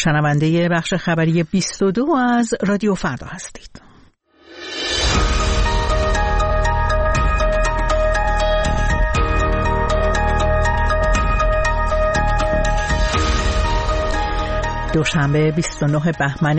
شنونده بخش خبری 22 از رادیو فردا هستید. دوشنبه 29 بهمن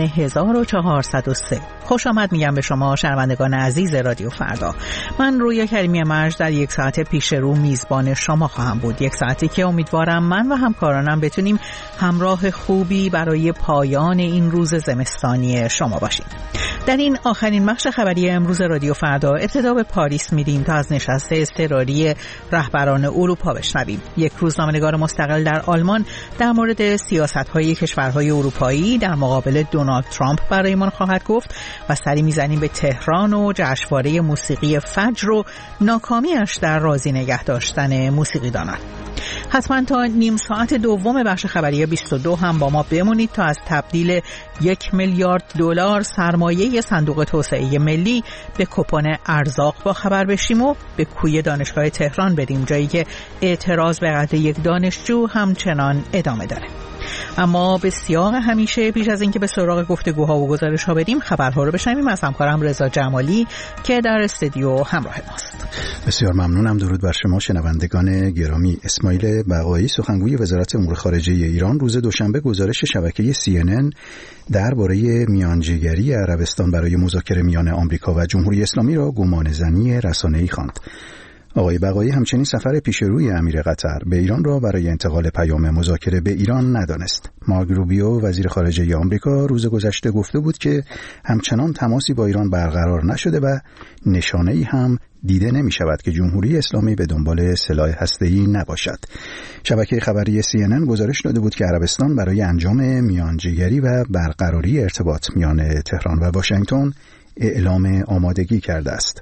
1403. خوش آمد میگم به شما شنوندگان عزیز رادیو فردا. من رویا کریمی مرج در یک ساعت پیش رو میزبان شما خواهم بود. یک ساعتی که امیدوارم من و همکارانم بتونیم همراه خوبی برای پایان این روز زمستانی شما باشیم. در این آخرین بخش خبری امروز رادیو فردا ابتدا به پاریس میریم تا از نشست اضطراری رهبران اروپا بشنویم. یک روزنامه‌نگار مستقل در آلمان در مورد سیاست‌های کشورهای اروپایی در مقابل دونالد ترامپ برایمان خواهد گفت و سری میزنیم به تهران و جشنواره موسیقی فجر و ناکامیش در راضی نگه داشتن موسیقیدانان. حتما تا نیم ساعت دوم بخش خبری 22 هم با ما بمونید تا از تبدیل 1 میلیارد دلار سرمایه صندوق توسعه ملی به کوپن ارزاق با خبر بشیم و به کوی دانشگاه تهران بریم، جایی که اعتراض به قتل یک دانشجو همچنان ادامه داره. اما به سیاق همیشه پیش از اینکه به سراغ گفتگوها و گزارش‌ها بریم خبرها رو بشنویم از همکارم رضا جمالی که در استودیو همراه ماست. بسیار ممنونم. درود بر شما شنوندگان گرامی. اسماعیل بقایی سخنگوی وزارت امور خارجه ایران روز دوشنبه گزارش شبکه CNN درباره میانجیگری عربستان برای مذاکره میان آمریکا و جمهوری اسلامی را گمانه‌زنی رسانه‌ای خواند. آقای بقایی همچنین سفر پیشروی امیر قطر به ایران را برای انتقال پیام مذاکره به ایران ندانست. مارک روبیو وزیر خارجه آمریکا روز گذشته گفته بود که همچنان تماسی با ایران برقرار نشده و نشانه‌ای هم دیده نمی شود که جمهوری اسلامی به دنبال سلاح هسته‌ای نباشد. شبکه خبری CNN گزارش داده بود که عربستان برای انجام میانجیگری و برقراری ارتباط میان تهران و واشنگتن اعلام آمادگی کرده است.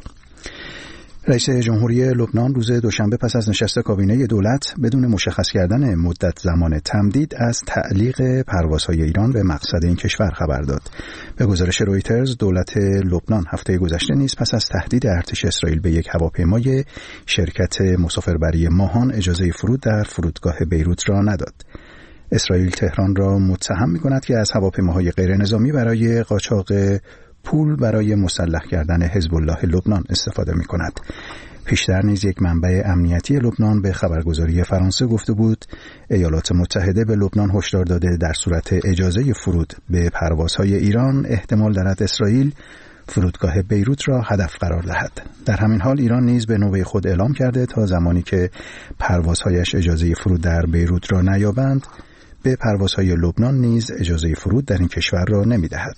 رئیس جمهوری لبنان روز دوشنبه پس از نشست کابینه دولت بدون مشخص کردن مدت زمان تمدید از تعلیق پروازهای ایران به مقصد این کشور خبر داد. به گزارش رویترز دولت لبنان هفته گذشته نیز پس از تهدید ارتش اسرائیل به یک هواپیمای شرکت مسافربری ماهان اجازه فرود در فرودگاه بیروت را نداد. اسرائیل تهران را متهم می‌کند که از هواپیماهای غیرنظامی برای قاچاق پول برای مسلح کردن حزب الله لبنان استفاده می کند. پیشتر نیز یک منبع امنیتی لبنان به خبرگزاری فرانسه گفته بود ایالات متحده به لبنان هشدار داده در صورت اجازه فرود به پروازهای ایران احتمال دارد اسرائیل فرودگاه بیروت را هدف قرار دهد. در همین حال ایران نیز به نوبه خود اعلام کرده تا زمانی که پروازهایش اجازه فرود در بیروت را نیابند به پروازهای لبنان نیز اجازه فرود در این کشور را نمی دهد.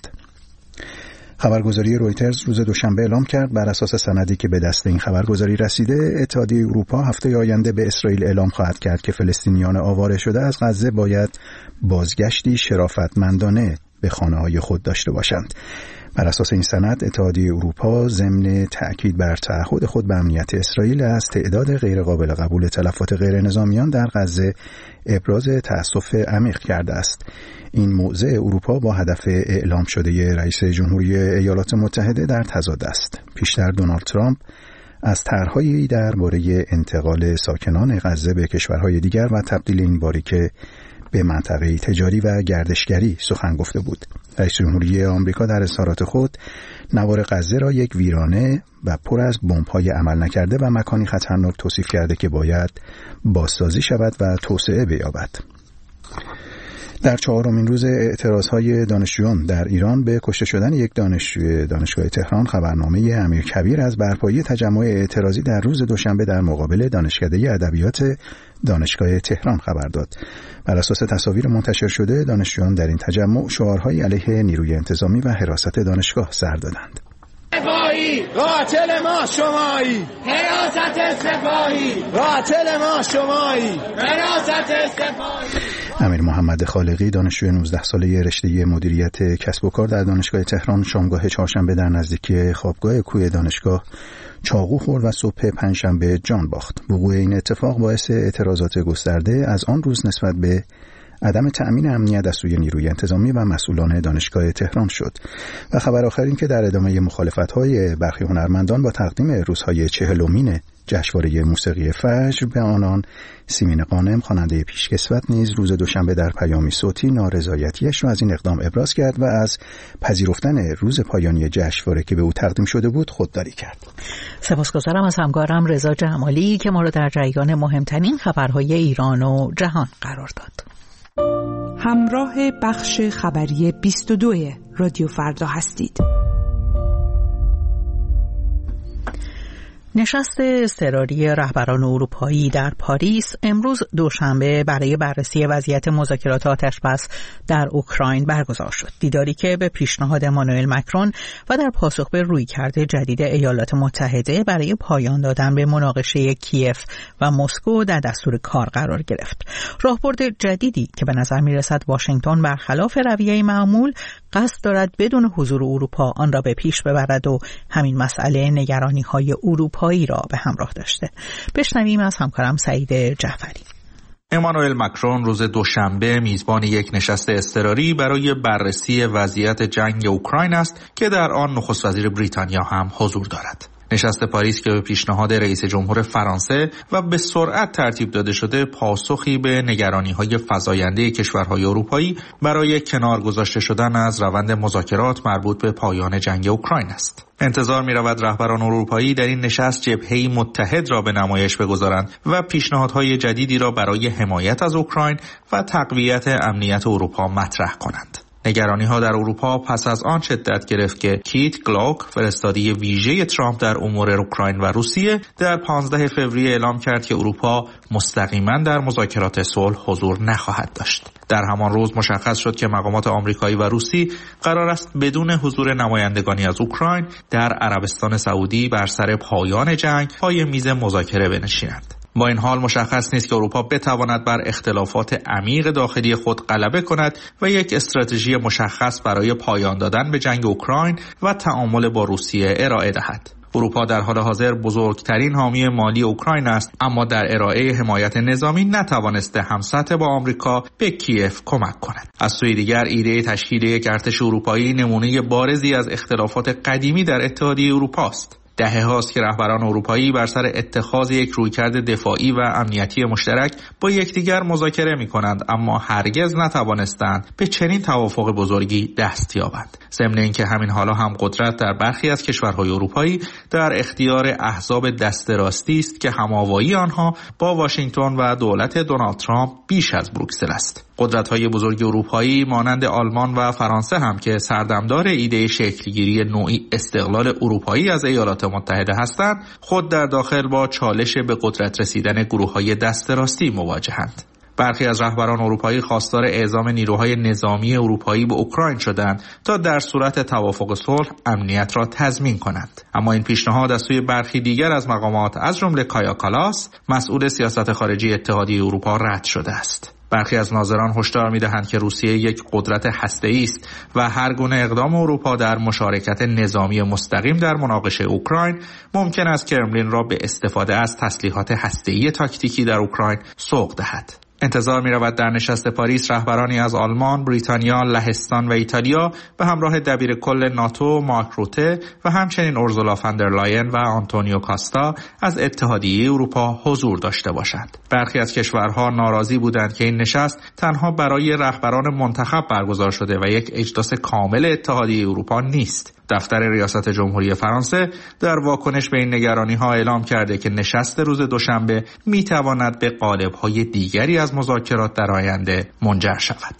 خبرگزاری رویترز روز دوشنبه اعلام کرد بر اساس سندی که به دست این خبرگزاری رسیده اتحادیه اروپا هفته آینده به اسرائیل اعلام خواهد کرد که فلسطینیان آواره شده از غزه باید بازگشتی شرافتمندانه به خانه‌های خود داشته باشند. بر اساس این سند اتحادیه اروپا ضمن تأکید بر تعهد خود به امنیت اسرائیل از تعداد غیرقابل قبول تلفات غیر نظامیان در غزه ابراز تأسف عمیق کرده است. این موضع اروپا با هدف اعلام شده رئیس جمهوری ایالات متحده در تضاد است. پیشتر دونالد ترامپ از طرح‌هایی درباره انتقال ساکنان غزه به کشورهای دیگر و تبدیل این باریکه به منطقه تجاری و گردشگری سخن گفته بود. رئیس جمهوری آمریکا در اظهارات خود نوار غزه را یک ویرانه و پر از بمب‌های عمل نکرده و مکانی خطرناک توصیف کرده که باید بازسازی شود و توسعه بیابد. در چهارمین روز اعتراضهای دانشجویان در ایران به کشته شدن یک دانشجوی دانشگاه تهران خبرنامه امیرکبیر از برپایی تجمع اعتراضی در روز دوشنبه در مقابل دانشکده ادبیات دانشگاه تهران خبر داد. بر اساس تصاویر منتشر شده دانشجویان در این تجمع شعارهایی علیه نیروی انتظامی و حراست دانشگاه سر دادند. سپاهی قاتل ما شمایی، حراست سپاهی قاتل ما شمایی، حراست سپاهی. امیر محمد خالقی دانشجوی 19 ساله رشته مدیریت کسب و کار در دانشگاه تهران شامگاه چهارشنبه در نزدیکی خوابگاه کوی دانشگاه چاقو خورد و صبح پنجشنبه جان باخت. وقوع این اتفاق باعث اعتراضات گسترده از آن روز نسبت به عدم تأمین امنیت از سوی نیروی انتظامی و مسئولان دانشگاه تهران شد. و خبر آخر این که در ادامه مخالفت‌های برخی هنرمندان با تقدیم روزهای 40مین جشنواره موسیقی فجر به آنان سیمین قانم خواننده پیشکسوت نیز روز دوشنبه در پیامی صوتی نارضایتیش را از این اقدام ابراز کرد و از پذیرفتن روز پایانی جشنواره که به او تقدیم شده بود خودداری کرد. سپاسگزارم از همکارم رضا جمالی که ما را در جریان مهمترین خبرهای ایران و جهان قرار داد. همراه بخش خبری 22 رادیو فردا هستید. نشست اضطراری رهبران اروپایی در پاریس امروز دوشنبه برای بررسی وضعیت مذاکرات آتشبس در اوکراین برگزار شد. دیداری که به پیشنهاد امانوئل مکرون و در پاسخ به رویکرد جدید ایالات متحده برای پایان دادن به مناقشه کیف و مسکو در دستور کار قرار گرفت. راهبرد جدیدی که به نظر می‌رسد واشنگتن برخلاف رویه معمول قصد دارد بدون حضور اروپا آن را به پیش ببرد و همین مسئله نگرانی‌های اروپایی را به همراه داشته. بشنویم از همکارم سعید جعفری. امانوئل مکرون روز دوشنبه میزبان یک نشست اضطراری برای بررسی وضعیت جنگ اوکراین است که در آن نخست وزیر بریتانیا هم حضور دارد. نشست پاریس که به پیشنهاد رئیس جمهور فرانسه و به سرعت ترتیب داده شده پاسخی به نگرانی‌های فزاینده کشورهای اروپایی برای کنار گذاشته شدن از روند مذاکرات مربوط به پایان جنگ اوکراین است. انتظار می‌رود رهبران اروپایی در این نشست جبهه‌ای متحد را به نمایش بگذارند و پیشنهادهای جدیدی را برای حمایت از اوکراین و تقویت امنیت اروپا مطرح کنند. نگرانی‌ها در اروپا پس از آن شدت گرفت که کیت گلوک فرستادی ویژه ترامپ در امور اوکراین و روسیه در 15 فوریه اعلام کرد که اروپا مستقیما در مذاکرات صلح حضور نخواهد داشت. در همان روز مشخص شد که مقامات آمریکایی و روسی قرار است بدون حضور نمایندگانی از اوکراین در عربستان سعودی بر سر پایان جنگ پای میز مذاکره بنشینند. با این حال مشخص نیست که اروپا بتواند بر اختلافات عمیق داخلی خود غلبه کند و یک استراتژی مشخص برای پایان دادن به جنگ اوکراین و تعامل با روسیه ارائه دهد. اروپا در حال حاضر بزرگترین حامی مالی اوکراین است، اما در ارائه حمایت نظامی نتوانسته همسطح با آمریکا به کیف کمک کند. از سوی دیگر ایده تشکیل یک ارتش اروپایی نمونه بارزی از اختلافات قدیمی در اتحادیه اروپا است. دهه هاست که رهبران اروپایی بر سر اتخاذ یک رویکرد دفاعی و امنیتی مشترک با یکدیگر مذاکره می‌کنند، اما هرگز نتوانستند به چنین توافق بزرگی دست یابند. ضمن اینکه همین حالا هم قدرت در برخی از کشورهای اروپایی در اختیار احزاب دست راستی است که هماوایی آنها با واشنگتن و دولت دونالد ترامپ بیش از بروکسل است. قدرت‌های بزرگ اروپایی مانند آلمان و فرانسه هم که سردمدار ایده شکلگیری نوعی استقلال اروپایی از ایالات متحده هستند، خود در داخل با چالش به قدرت رسیدن گروه‌های دست راستی مواجهند. برخی از رهبران اروپایی خواستار اعزام نیروهای نظامی اروپایی به اوکراین شدند تا در صورت توافق صلح امنیت را تضمین کنند. اما این پیشنهاد از سوی برخی دیگر از مقامات از جمله کایا کالاس، مسئول سیاست خارجی اتحادیه اروپا، رد شده است. برخی از ناظران هشدار می‌دهند که روسیه یک قدرت هسته‌ای است و هر گونه اقدام اروپا در مشارکت نظامی مستقیم در مناقشه اوکراین ممکن است کرملین را به استفاده از تسلیحات هسته‌ای تاکتیکی در اوکراین سوق دهد. انتظار می‌رود در نشست پاریس رهبرانی از آلمان، بریتانیا، لهستان و ایتالیا به همراه دبیرکل ناتو مارک روته و همچنین اورسولا فاندرلاین و آنتونیو کاستا از اتحادیه اروپا حضور داشته باشند. برخی از کشورها ناراضی بودند که این نشست تنها برای رهبران منتخب برگزار شده و یک اجلاس کامل اتحادیه اروپا نیست. دفتر ریاست جمهوری فرانسه در واکنش به این نگرانی‌ها اعلام کرده که نشست روز دوشنبه می‌تواند به قالب‌های دیگری از مذاکرات در آینده منجر شود.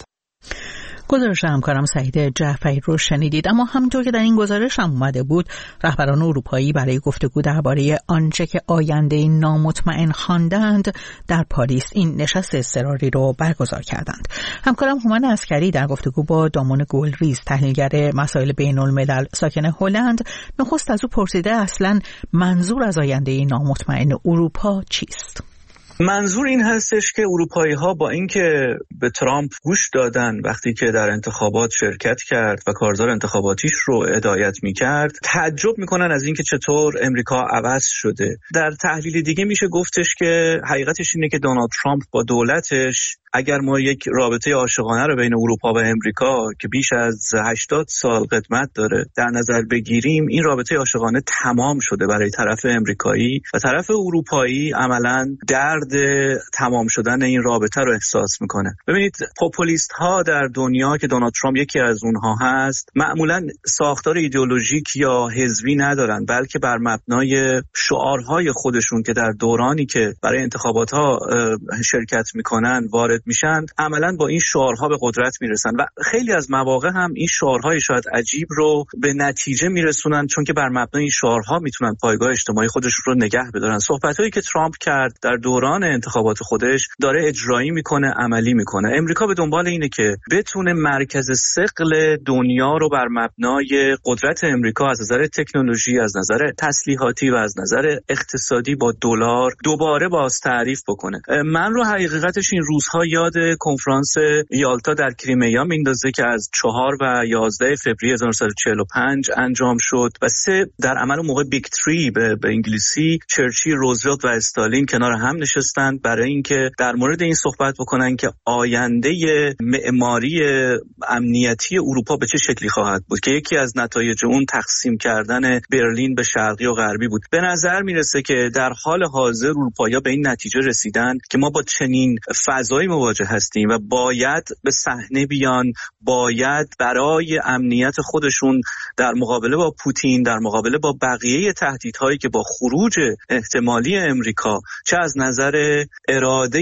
گزارش همکارم سعید جعفری رو شنیدید. اما همونطور که در این گزارش هم اومده بود، رهبران اروپایی برای گفتگو درباره آنچه که آینده نامطمئن خواندند در پاریس این نشست اضطراری رو برگزار کردند. همکارم هومن عسکری در گفتگو با دامون گلریز، تحلیلگر مسائل بین‌الملل ساکن هلند، نخست از او پرسیده اصلاً منظور از آینده نامطمئن اروپا چیست؟ منظور این هستش که اروپایی‌ها با اینکه به ترامپ گوش دادن وقتی که در انتخابات شرکت کرد و کارزار انتخاباتیش رو هدایت می‌کرد، تعجب می‌کنن از اینکه چطور امریکا عوض شده. در تحلیل دیگه میشه گفتش که حقیقتش اینه که دونالد ترامپ با دولتش اگر ما یک رابطه عاشقانه رو بین اروپا و امریکا که بیش از 80 سال قدمت داره در نظر بگیریم، این رابطه عاشقانه تمام شده برای طرف امریکایی و طرف اروپایی عملاً درد تمام شدن این رابطه رو احساس میکنه. ببینید پوپولیست ها در دنیا که دونالد ترامپ یکی از اونها هست، معمولاً ساختار ایدئولوژیک یا حزبی ندارن، بلکه بر مبنای شعارهای خودشون که در دورانی که برای انتخابات ها شرکت میکنن وارد میشن، عملاً با این شعارها به قدرت میرسن و خیلی از مواقع هم این شعارهای شاید عجیب رو به نتیجه میرسونن، چون که بر مبنای این شعارها میتونن پایگاه اجتماعی خودشون رو نگه بدارن. صحبتایی که ترامپ کرد در دوران انتخابات خودش داره اجرایی میکنه، عملی میکنه. امریکا به دنبال اینه که بتونه مرکز ثقل دنیا رو بر مبنای قدرت امریکا از نظر تکنولوژی، از نظر تسلیحاتی و از نظر اقتصادی با دلار دوباره باز تعریف بکنه. من رو حقیقتش این روزها یاد کنفرانس یالتا در کریمیا میندازه که از 4 و 11 فوریه 1945 انجام شد و 3 در عمل موقع بیگ تری به انگلیسی، چرچیل، روزولت و استالین کنار هم نشستند برای اینکه در مورد این صحبت بکنن که آینده معماری امنیتی اروپا به چه شکلی خواهد بود، که یکی از نتایج اون تقسیم کردن برلین به شرقی و غربی بود. به نظر میرسه که در حال حاضر اروپایی‌ها به این نتیجه رسیدن که ما با چنین فضایی مواجه هستیم و باید به صحنه بیان، باید برای امنیت خودشون در مقابله با پوتین، در مقابله با بقیه تهدیدهایی که با خروج احتمالی امریکا چه از نظر اراده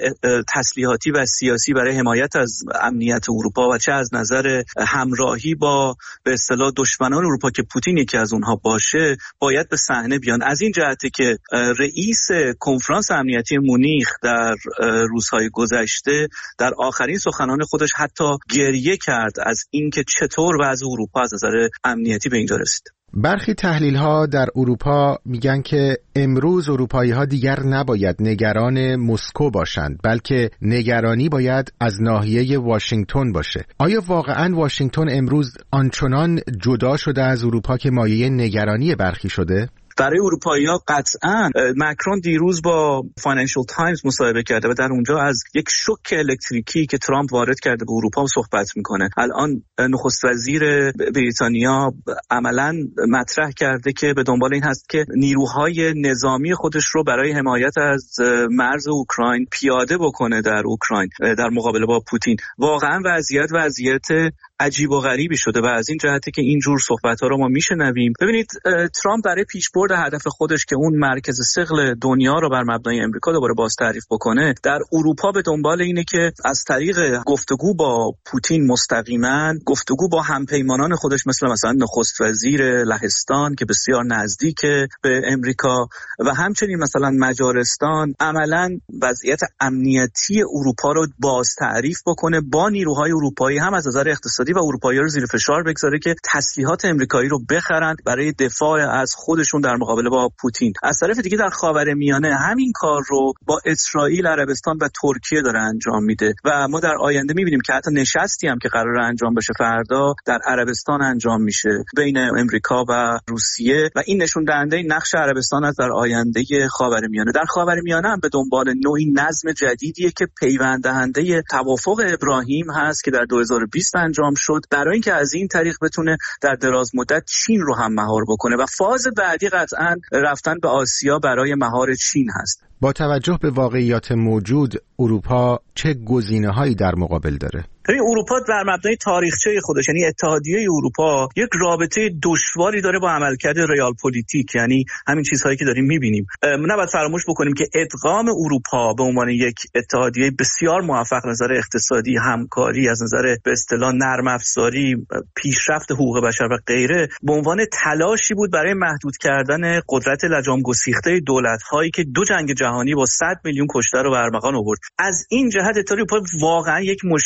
تسلیحاتی و سیاسی برای حمایت از امنیت اروپا و چه از نظر همراهی با به اصطلاح دشمنان اروپا که پوتین یکی از اونها باشه، باید به صحنه بیان. از این جهته که رئیس کنفرانس امنیتی مونیخ در روزهای گذشته در آخرین سخنان خودش حتی گریه کرد از اینکه چطور وضع اروپا از نظر امنیتی به اینجا رسید. برخی تحلیل‌ها در اروپا میگن که امروز اروپایی‌ها دیگر نباید نگران مسکو باشند، بلکه نگرانی باید از ناحیه واشنگتن باشه. آیا واقعاً واشنگتن امروز آنچنان جدا شده از اروپا که مایه نگرانی برخی شده؟ برای اروپایی‌ها قطعاً. مکرون دیروز با فاینانشال تایمز مصاحبه کرده و در اونجا از یک شوک الکتریکی که ترامپ وارد کرده به اروپا صحبت میکنه. الان نخست وزیر بریتانیا عملاً مطرح کرده که به دنبال این هست که نیروهای نظامی خودش رو برای حمایت از مرز اوکراین پیاده بکنه در اوکراین در مقابله با پوتین. واقعاً وضعیت عجیب و غریبی شده و از این جهته که اینجور صحبت‌ها رو ما میشنویم. ببینید ترامپ برای پیشبرد هدف خودش که اون مرکز ثقل دنیا رو بر مبنای امریکا دوباره باز تعریف بکنه، در اروپا به دنبال اینه که از طریق گفتگو با پوتین مستقیما، گفتگو با همپیمانان خودش مثلا نخست وزیر لهستان که بسیار نزدیک به امریکا و همچنین مثلا مجارستان، عملاً وضعیت امنیتی اروپا رو باز تعریف بکنه با نیروهای اروپایی، هم از نظر اقتصادی و اروپایی‌ها رو زیر فشار بگذاره که تسلیحات امریکایی رو بخرند برای دفاع از خودشون در مقابله با پوتین. از طرف دیگه در خاورمیانه همین کار رو با اسرائیل، عربستان و ترکیه داره انجام میده و ما در آینده میبینیم که حتی نشستی هم که قرار انجام بشه فردا در عربستان انجام میشه بین امریکا و روسیه و این نشون دهنده نقش عربستان از در آینده خاورمیانه. در خاورمیانه هم به دنبال نوعی نظم جدیدیه که پیوند دهنده توافق ابراهیم هست که در 2020 انجام شد، برای اینکه از این طریق بتونه در دراز مدت چین رو هم مهار بکنه و فاز بعدی قطعاً رفتن به آسیا برای مهار چین هست. با توجه به واقعیات موجود، اروپا چه گزینه‌هایی در مقابل داره؟ اروپا در مبنای تاریخچه خودش، یعنی اتحادیه اروپا، یک رابطه دشواری داره با عملکرد ریال پلیتیک، یعنی همین چیزهایی که داریم می‌بینیم. نباید فراموش بکنیم که ادغام اروپا به عنوان یک اتحادیه بسیار موفق نظر اقتصادی، همکاری از نظر به اصطلاح نرم افزاری، پیشرفت حقوق بشر و غیره، به عنوان تلاشی بود برای محدود کردن قدرت لجام گسیخته دولت‌هایی که 2 جنگ جهانی با 100 میلیون کشته رو به ارمغان آورد. از این جهت اتحادیه اروپا واقعا یک مشکل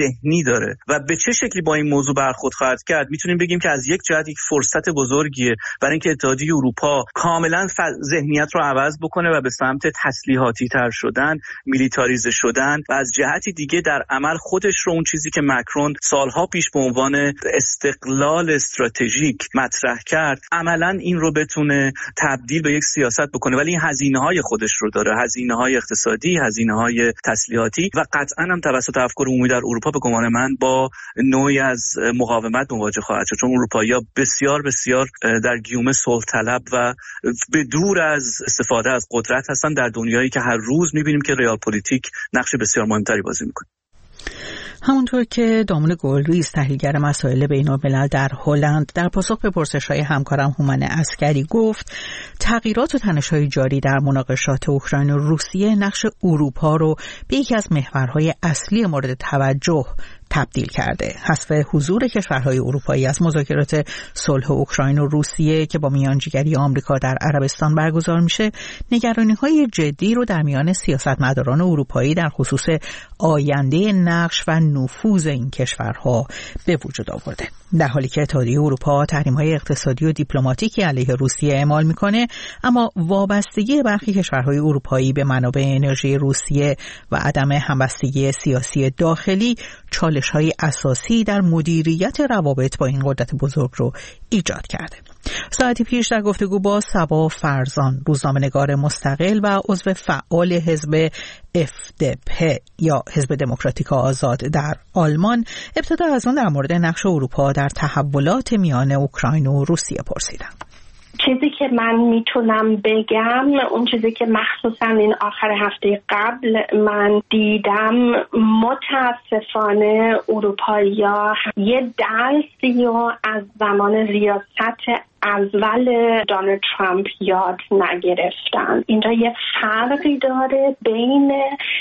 ذهنی داره و به چه شکلی با این موضوع برخورد خواهد کرد، میتونیم بگیم که از یک جهت یک فرصت بزرگیه برای اینکه اتحادیه اروپا کاملا ذهنیت رو عوض بکنه و به سمت تسلیحاتی تر شدن، میلیتاریزه شدن و از جهتی دیگه در عمل خودش رو اون چیزی که مکرون سالها پیش به عنوان استقلال استراتژیک مطرح کرد عملا این رو بتونه تبدیل به یک سیاست بکنه. ولی این هزینه‌های خودش رو داره، هزینه‌های اقتصادی، هزینه‌های تسلیحاتی و قطعاً هم توسط افکار عمومی در اروپا به گمان من با نوعی از مقاومت مواجه خواهد شد، چون اروپایی‌ها بسیار بسیار در گیوم صلح طلب و به دور از استفاده از قدرت هستن در دنیایی که هر روز می‌بینیم که ریال پلیتیک نقش بسیار مهمتری بازی می‌کنه. همونطور که دامون گلریز تحلیلگر مسائل بین‌الملل در هلند در پاسخ به پرسش‌های همکارم هومن عسکری گفت تغییرات و تنش‌های جاری در مناقشات اوکراین و روسیه نقش اروپا رو به یکی از محورهای اصلی مورد توجه تبدیل کرده. حذف حضور کشورهای اروپایی از مذاکرات صلح اوکراین و روسیه که با میانجیگری آمریکا در عربستان برگزار میشه، نگرانی‌های جدی رو در میان سیاستمداران اروپایی در خصوص آینده نقش و نفوذ این کشورها به وجود آورده. در حالی که اتحادیه اروپا تحریم‌های اقتصادی و دیپلماتیکی علیه روسیه اعمال میکنه، اما وابستگی برخی کشورهای اروپایی به منابع انرژی روسیه و عدم همبستگی سیاسی داخلی چالش‌های اساسی در مدیریت روابط با این قدرت بزرگ رو ایجاد کرده. ساعتی پیش در گفتگو با صبا فرزان، روزنامه‌نگار مستقل و عضو فعال حزب FDP یا حزب دموکراتیک آزاد در آلمان، ابتدا از اون در مورد نقش اروپا در تحولات میان اوکراین و روسیه پرسیدم. چیزی که من میتونم بگم، اون چیزی که مخصوصا این آخر هفته قبل من دیدم، متاسفانه اروپایی‌ها یه درسی رو از زمان ریاست اول دونالد ترامپ یاد نگرفتن. اینجا یه فرقی داره بین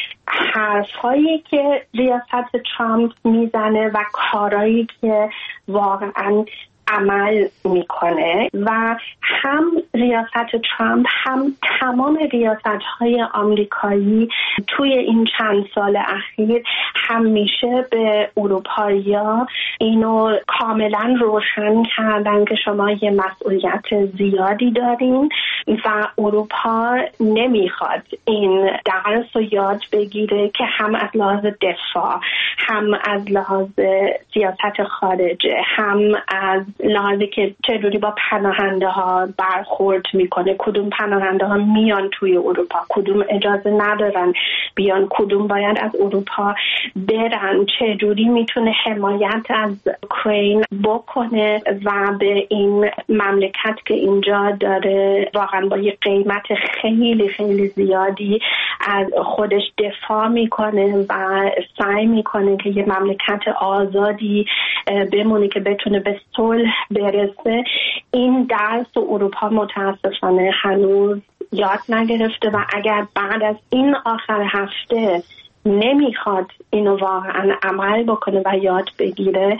حرفایی که ریاست ترامپ میزنه و کارهایی که واقعا عمل میکنه و هم ریاست ترامپ هم تمام ریاست‌های آمریکایی توی این چند سال اخیر همیشه به اروپایی‌ها اینو کاملا روشن کردن که شما یه مسئولیت زیادی دارین و اروپا نمیخواد این درس رو یاد بگیره که هم از لحاظ دفاع، هم از لحاظ سیاست خارجه، هم از لحاظی که چجوری با پناهنده ها برخورد میکنه، کدوم پناهنده ها میان توی اروپا، کدوم اجازه ندارن بیان، کدوم باید از اروپا برن، چجوری میتونه حمایت از اوکراین بکنه و به این مملکت که اینجا داره واقعا با یه قیمت خیلی خیلی زیادی از خودش دفاع میکنه و سعی میکنه که یه مملکت آزادی بمونه که بتونه به صلح برسه. این درس و اروپا متاسفانه هنوز یاد نگرفته و اگر بعد از این آخر هفته نمیخواد اینو واقعا عمل بکنه و یاد بگیره،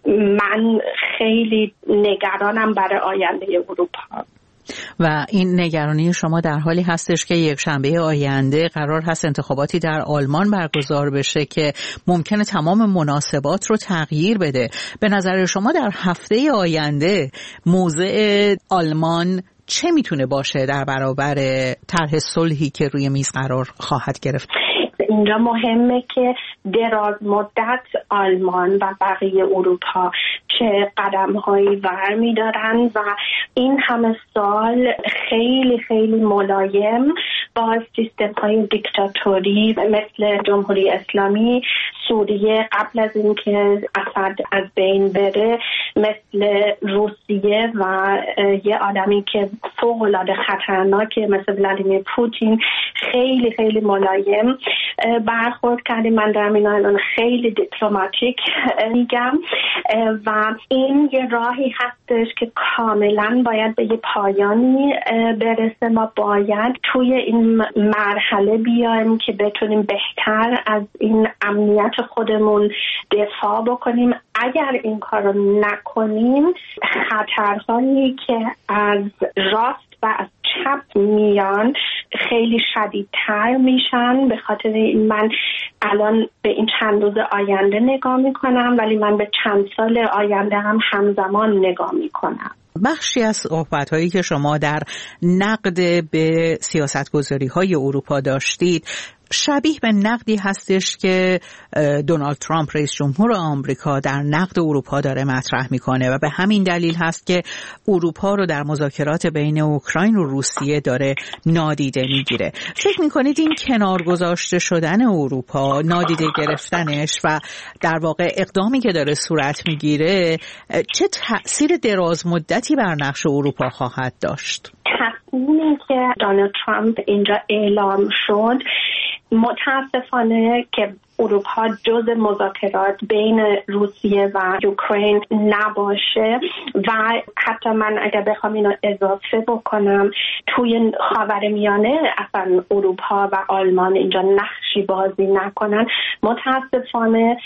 من خیلی نگرانم برای آینده اروپا. و این نگرانی شما در حالی هستش که یک شنبه آینده قرار هست انتخاباتی در آلمان برگزار بشه که ممکنه تمام مناسبات رو تغییر بده. به نظر شما در هفته آینده موضع آلمان چه میتونه باشه در برابر طرح صلحی که روی میز قرار خواهد گرفت؟ اینجا مهمه که دراز مدت آلمان و بقیه اروپا چه قدم‌هایی برمی‌دارن و این همه سال خیلی خیلی ملایم با سیستم‌های دیکتاتوری مثل جمهوری اسلامی سوریه قبل از اینکه اسد از بین بره، مثل روسیه و یه آدمی که فوق‌العاده خطرناکه مثل ولادیمیر پوتین خیلی خیلی ملایم برخورد کردیم. من در این الان خیلی دیپلماتیک میگم و این یه راهی هستش که کاملا باید به یه پایانی برسه. ما باید توی این مرحله بیایم که بتونیم بهتر از این امنیت خودمون دفاع بکنیم. اگر این کار رو نکنیم، خطرهایی که از راست و از چپ میان خیلی شدیدتر میشن. به خاطر این من الان به این چند روز آینده نگاه میکنم، ولی من به چند سال آینده هم همزمان نگاه میکنم. بخشی از صحبت‌هایی که شما در نقد به سیاست‌گذاری‌های اروپا داشتید شبیه به نقدی هستش که دونالد ترامپ رئیس جمهور آمریکا در نقد اروپا داره مطرح میکنه و به همین دلیل هست که اروپا رو در مذاکرات بین اوکراین و روسیه داره نادیده میگیره. فکر میکنید این کنار گذاشته شدن اروپا، نادیده گرفتنش و در واقع اقدامی که داره صورت میگیره چه تأثیر دراز مدتی بر نقش اروپا خواهد داشت؟ تصمیمی که دونالد ترامپ اینجا اعلام شد متاسفانه که اروپا جز مذاکرات بین روسیه و اوکراین نباشه و حتی من اگر بخوام اینو اضافه بکنم توی خاورمیانه اصلا اروپا و آلمان اینجا نقشی بازی نکنن، متاسفانه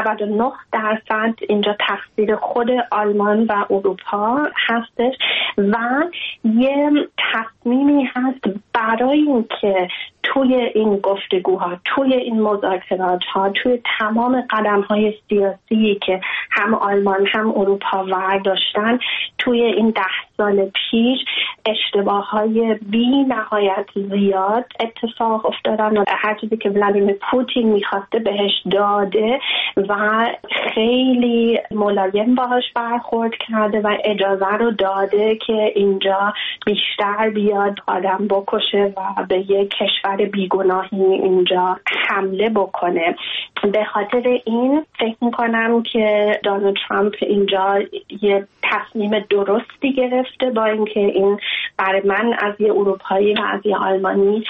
99% اینجا تقصیر خود آلمان و اروپا هستش و یه تصمیمی هست برای اینکه توی این گفتگوها، توی این مذاکرات ها، توی تمام قدم های سیاسی که هم آلمان هم اروپا ورداشتن توی این 10 سال پیش اشتباه های بی نهایت زیاد اتفاق افتادن و هر چیزی که ولادیمیر پوتین میخواسته بهش داده و خیلی ملایم باهاش برخورد کرده و اجازه رو داده که اینجا بیشتر بیاد آدم بکشه و به یک کشور بیگناهی اینجا حمله بکنه. به خاطر این فکر میکنم که دونالد ترامپ اینجا یه تصمیم درستی گرفته، با اینکه این برای من از یه اروپایی و از یه آلمانی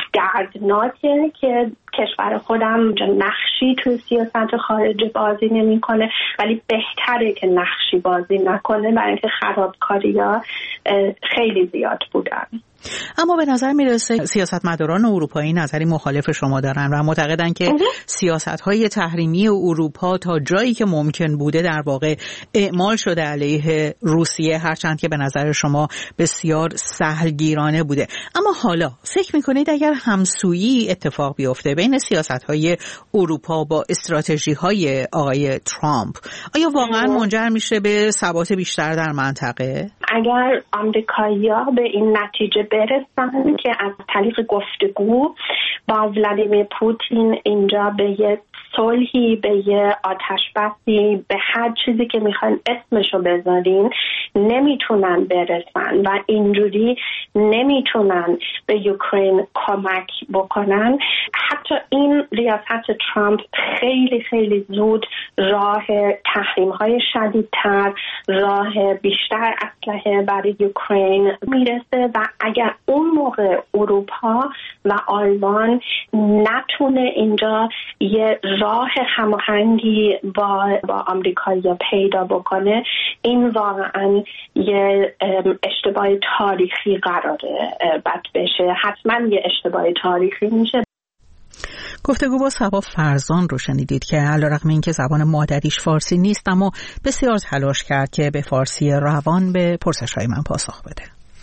دردناکه که کشور خودم نقشی توی سیاست خارجی بازی نمیکنه، ولی بهتره که نقشی بازی نکنه برای اینکه خرابکاری‌ها خیلی زیاد بودن. اما به نظر میرسه سیاستمداران اروپایی نظری مخالف شما دارن و معتقدن که سیاست‌های تحریمی اروپا تا جایی که ممکن بوده در واقع اعمال شده علیه روسیه، هرچند که به نظر شما بسیار سهلگیرانه بوده. اما حالا فکر میکنید اگر همسویی اتفاق بیفته بین سیاست‌های اروپا با استراتژی‌های آقای ترامپ، آیا واقعا منجر میشه به ثبات بیشتر در منطقه؟ اگر آمریکایی‌ها به این نتیجه برسن که از طریق گفتگو با ولادیمیر پوتین اینجا به یه صلحی، به یه آتشبسی، به هر چیزی که میخوان اسمشو بذارین نمیتونن برسن و اینجوری نمیتونن به اوکراین کمک بکنن، حتی این ریاست ترامپ خیلی خیلی زود راه تحریم‌های شدیدتر، راه بیشتر اسلحه برای اوکراین میرسه و اگر اون موقع اروپا و آلمان نتونه اینجا یه راه هماهنگی با آمریکایی‌ها پیدا بکنه، این واقعا یه اشتباه تاریخی قراره بد بشه. حتما یه اشتباه تاریخی میشه. گفتگو با صبا فرزان رو شنیدید که علیرغم اینکه زبان مادریش فارسی نیست اما بسیار تلاش کرد که به فارسی روان به پرسش‌های من پاسخ بده.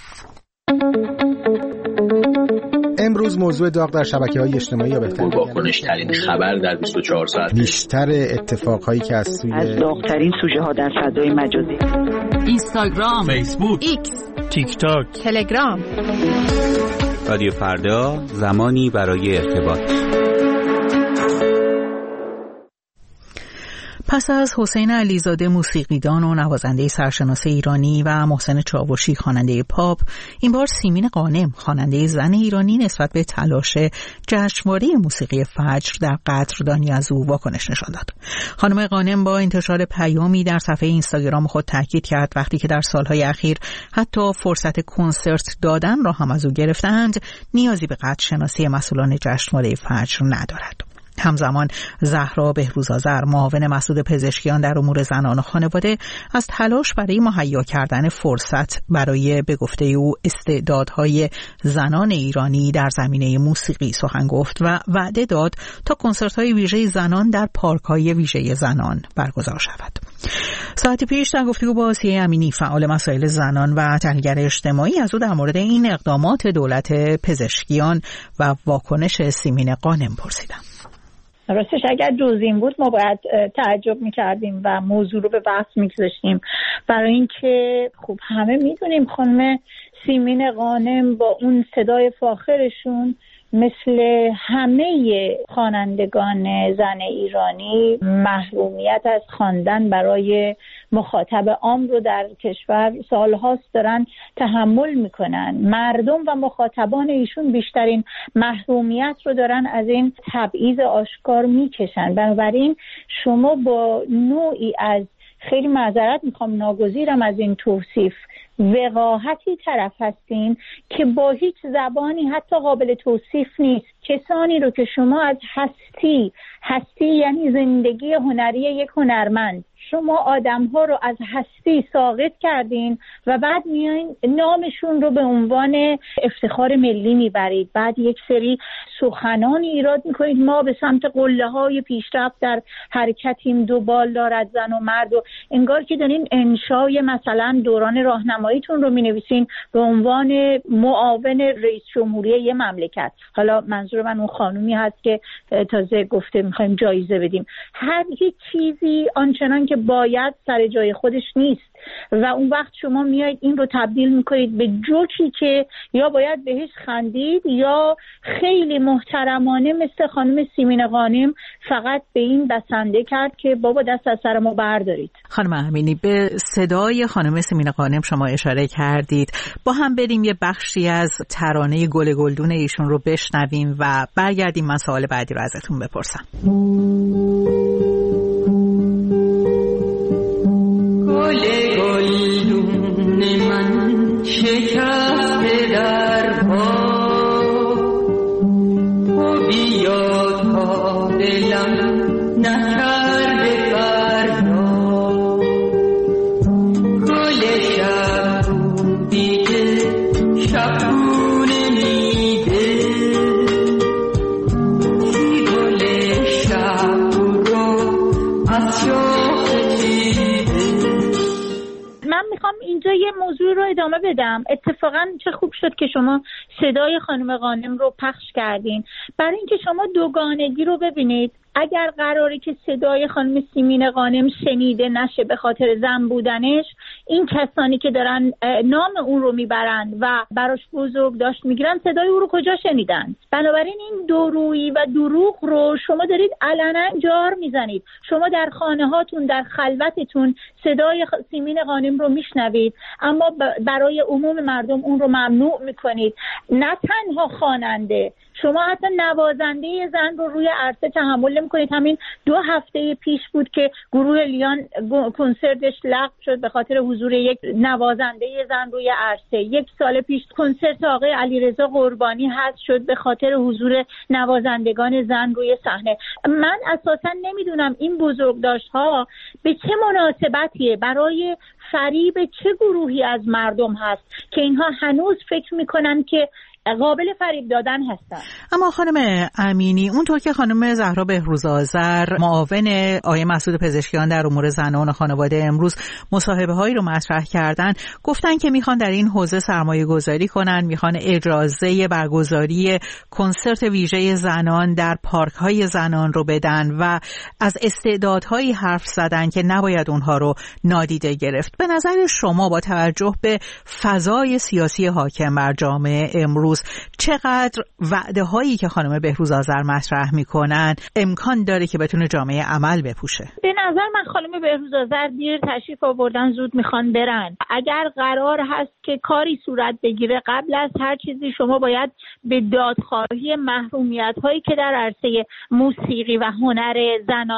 امروز موضوع داغ در شبکه‌های اجتماعی یا بهتر واکنش‌ترین خبر در 24 ساعت، بیشتر اتفاقهایی که از داغ‌ترین سوژه‌ها در فضای مجازی، اینستاگرام، فیسبوک، ایکس، تیک تاک، تلگرام. رادیو فردا، زمانی برای ارتباط. پس از حسین علیزاده موسیقیدان و نوازنده سرشناس ایرانی و محسن چاوشی خواننده پاپ، این بار سیمین غانم خواننده زن ایرانی نسبت به تلاش جشنواره موسیقی فجر در قدردانی از او واکنش نشان داد. خانم غانم با انتشار پیامی در صفحه اینستاگرام خود تاکید کرد وقتی که در سالهای اخیر حتی فرصت کنسرت دادن را هم از او گرفتند، نیازی به قدرشناسی مسئولان جشنواره فجر ندارد. همزمان زهرا بهروزآذر، معاون مسئول پزشکیان در امور زنان و خانواده، از تلاش برای مهیا کردن فرصت برای به گفته او استعدادهای زنان ایرانی در زمینه موسیقی سخن گفت و وعده داد تا کنسرت‌های ویژه زنان در پارک‌های ویژه زنان برگزار شود. ساعتی پیش در گفتگو با آسیه امینی، فعال مسائل زنان و تحلیلگر اجتماعی، از او در مورد این اقدامات دولت پزشکیان و واکنش سیمین غانم پرسیدم. راستش اگر جز این بود ما باید تعجب میکردیم و موضوع رو به بحث میگذاشتیم، برای اینکه خب همه میدونیم خانم سیمین غانم با اون صدای فاخرشون مثل همه خوانندگان زن ایرانی محرومیت از خواندن برای مخاطب عام رو در کشور سالهاست دارن تحمل میکنن. مردم و مخاطبان ایشون بیشترین محرومیت رو دارن از این تبعیض آشکار میکشن. بنابراین شما با نوعی از، خیلی معذرت میخوام ناگزیرم از این توصیف، وقاحتی طرف هستین که با هیچ زبانی حتی قابل توصیف نیست کسانی رو که شما از هستی یعنی زندگی هنری یک هنرمند، شما آدم‌ها رو از هستی ساقط کردین و بعد میایین نامشون رو به عنوان افتخار ملی میبرید. بعد یک سری سخنان ایراد میکنید ما به سمت قله‌های پیشرفت در حرکتیم، دو بال دارد زن و مرد، و انگار که دارین انشای مثلا دوران راهنماییتون رو مینویسین به عنوان معاون رئیس جمهوری یه مملکت. حالا منظور من اون خانومی هست که تازه گفته میخوایم جایزه بدیم. هر یک چیزی آنچنان که باید سر جای خودش نیست و اون وقت شما میایید این رو تبدیل میکنید به جوکی که یا باید بهش خندید یا خیلی محترمانه مثل خانم سیمین غانم فقط به این بسنده کرد که بابا دست از سر ما بردارید. خانم امینی، به صدای خانم سیمین غانم شما اشاره کردید. با هم بریم یه بخشی از ترانه گل گلدون ایشون رو بشنویم و برگردیم من سوال بعدی رو ازتون بپرسم. گل گلدون من شکسته در پا، تو بیا تا دلم نکرده فردا، گل شب رو دیده شبونه میده، سی گل شب رو از میخوام اینجا یه موضوع رو ادامه بدم. اتفاقا چه خوب شد که شما صدای خانم غانم رو پخش کردین، برای اینکه شما دوگانگی رو ببینید. اگر قراره که صدای خانم سیمین غانم شنیده نشه به خاطر زن بودنش، این کسانی که دارن نام اون رو میبرن و براش بزرگ داشت میگیرن صدای اون رو کجا شنیدن؟ بنابراین این دورویی و دروغ رو شما دارید علنا جار میزنید. شما در خانه هاتون، در خلوتتون صدای سیمین غانم رو میشنوید، اما برای عموم مردم اون رو ممنوع میکنید. نه تنها خواننده، شما حتی نوازنده زن رو روی عرصه تحمل نمی‌کنید. همین 2 هفته پیش بود که گروه لیان کنسرتش لغو شد به خاطر حضور یک نوازنده زن روی عرصه. 1 سال پیش کنسرت آقای علیرضا قربانی حذف شد به خاطر حضور نوازندگان زن روی صحنه. من اساسا نمیدونم این بزرگداشت‌ها به چه مناسبتیه، برای فریب چه گروهی از مردم هست که اینها هنوز فکر می‌کنن که قابل فریب دادن هستن. اما خانم امینی، اونطور که خانم زهرا بهروزآذر، معاون آقای مسئول پزشکیان در امور زنان و خانواده، امروز مصاحبه هایی رو مطرح کردن، گفتن که میخوان در این حوزه سرمایه گذاری کنن، میخوان اجازه برگزاری کنسرت ویژه زنان در پارک های زنان رو بدن و از استعدادهایی حرف زدن که نباید اونها رو نادیده گرفت. به نظر شما با توجه به فضای سیاسی حاکم بر جامعه امروز چقدر وعده هایی که خانم بهروزآذر مطرح میکنن امکان داره که بتونه جامعه عمل بپوشه؟ به نظر من خانم بهروزآذر دیر تشریف آوردن، زود میخوان برن. اگر قرار هست که کاری صورت بگیره، قبل از هر چیزی شما باید به دادخواهی محرومیت هایی که در عرصه موسیقی و هنر زنان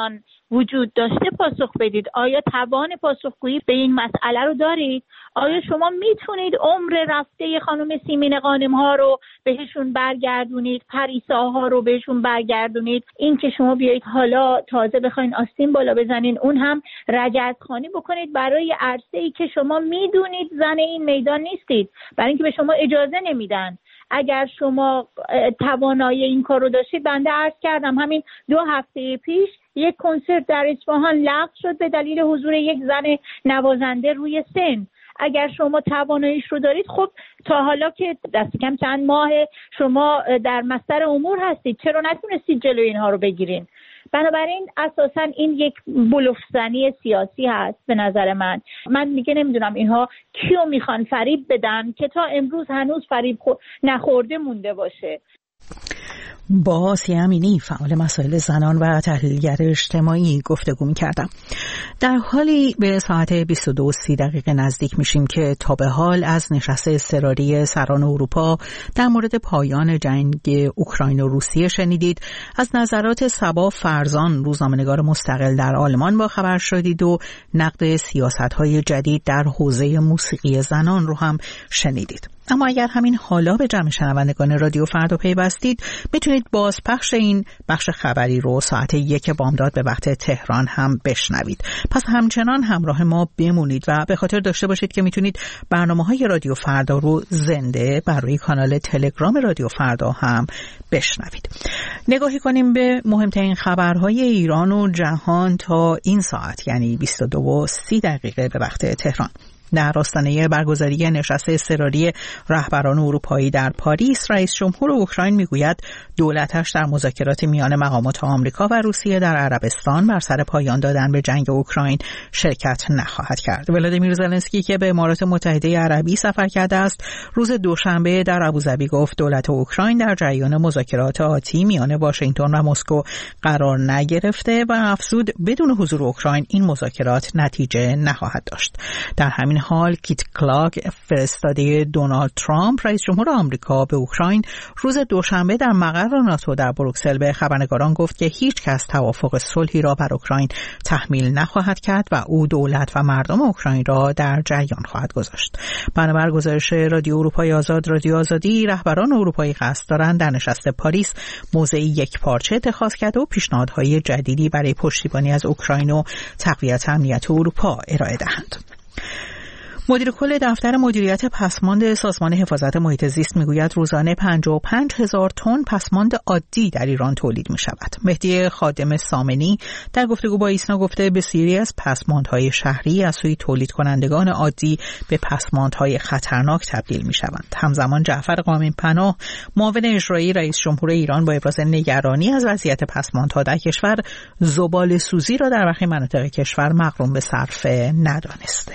وجود داشته پاسخ بدید. آیا توان پاسخگویی به این مسئله رو دارید؟ آیا شما میتونید عمر رفته خانم سیمین غانم ها رو بهشون برگردونید، پریسا ها رو بهشون برگردونید؟ این که شما بیایید حالا تازه بخواین آستین بالا بزنین، اون هم رجعتخوانی بکنید برای عرصه‌ای که شما میدونید زن این میدان نیستید، برای اینکه به شما اجازه نمیدن. اگر شما توانایی این کار رو داشتید، بنده عرض کردم همین 2 هفته پیش یک کنسرت در اصفهان لغو شد به دلیل حضور یک زن نوازنده روی سن. اگر شما تواناییش رو دارید، خب تا حالا که دست کم چند ماه شما در مستر امور هستید، چرا نتونستید جلوی اینها رو بگیرین؟ بنابراین اساساً این یک بلوفزنی سیاسی هست به نظر من میگه نمیدونم اینها کیو میخوان فریب بدن که تا امروز هنوز فریب نخورده مونده باشه. با آسیه امینی فعال مسائل زنان و تحلیلگر اجتماعی گفتگو می‌کردم. در حالی به ساعت 22:30 نزدیک میشیم که تا به حال از نشست اضطراری سران اروپا در مورد پایان جنگ اوکراین و روسیه شنیدید. از نظرات صبا فرزان، روزنامه‌نگار مستقل در آلمان، با خبر شدید و نقد سیاست‌های جدید در حوزه موسیقی زنان رو هم شنیدید. اما اگر همین حالا به جمع شنوندگان رادیو فردا پیوستید، میتونید بازپخش این بخش خبری رو ساعت 1 بامداد به وقت تهران هم بشنوید. پس همچنان همراه ما بمونید و به خاطر داشته باشید که میتونید برنامه‌های رادیو فردا رو زنده برای کانال تلگرام رادیو فردا هم بشنوید. نگاهی کنیم به مهمترین خبرهای ایران و جهان تا این ساعت، یعنی 22:30 به وقت تهران. در آستانه برگزاری نشست اضطراری رهبران اروپایی در پاریس، رئیس جمهور اوکراین میگوید دولتش در مذاکرات میان مقامات آمریکا و روسیه در عربستان بر سر پایان دادن به جنگ اوکراین شرکت نخواهد کرد. ولادیمیر زلنسکی که به امارات متحده عربی سفر کرده است، روز دوشنبه در ابوظبی گفت دولت اوکراین در جریان مذاکرات آتی میان واشنگتن و مسکو قرار نگرفته و افزود بدون حضور اوکراین این مذاکرات نتیجه نخواهد داشت. در همین حال کیت کلاک، فرستاده دونالد ترامپ رئیس جمهور آمریکا به اوکراین، روز دوشنبه در مقر ناتو در بروکسل به خبرنگاران گفت که هیچ کس توافق صلحی را بر اوکراین تحمیل نخواهد کرد و او دولت و مردم اوکراین را در جریان خواهد گذاشت. بنابر گزارش رادیو اروپای آزاد، رادیو آزادی، رهبران اروپایی قصد دارند در نشست پاریس موضعی یکپارچه اتخاذ کرده و پیشنهادهای جدیدی برای پشتیبانی از اوکراین و تقویت امنیت اروپا ارائه دهند. مدیر کل دفتر مدیریت پسماند سازمان حفاظت محیط زیست میگوید روزانه 55,000 تن پسماند عادی در ایران تولید می شود. مهدی خادم سامنی در گفتگو با ایسنا گفته بسیاری از پسماندهای شهری از سوی تولید کنندگان عادی به پسماندهای خطرناک تبدیل می شوند. همزمان جعفر قائم پناه، معاون اجرایی رئیس جمهور ایران، با ابراز نگرانی از وضعیت پسماندها در کشور، زباله سوزی را در برخی مناطق کشور مقرون به صرفه ندانسته.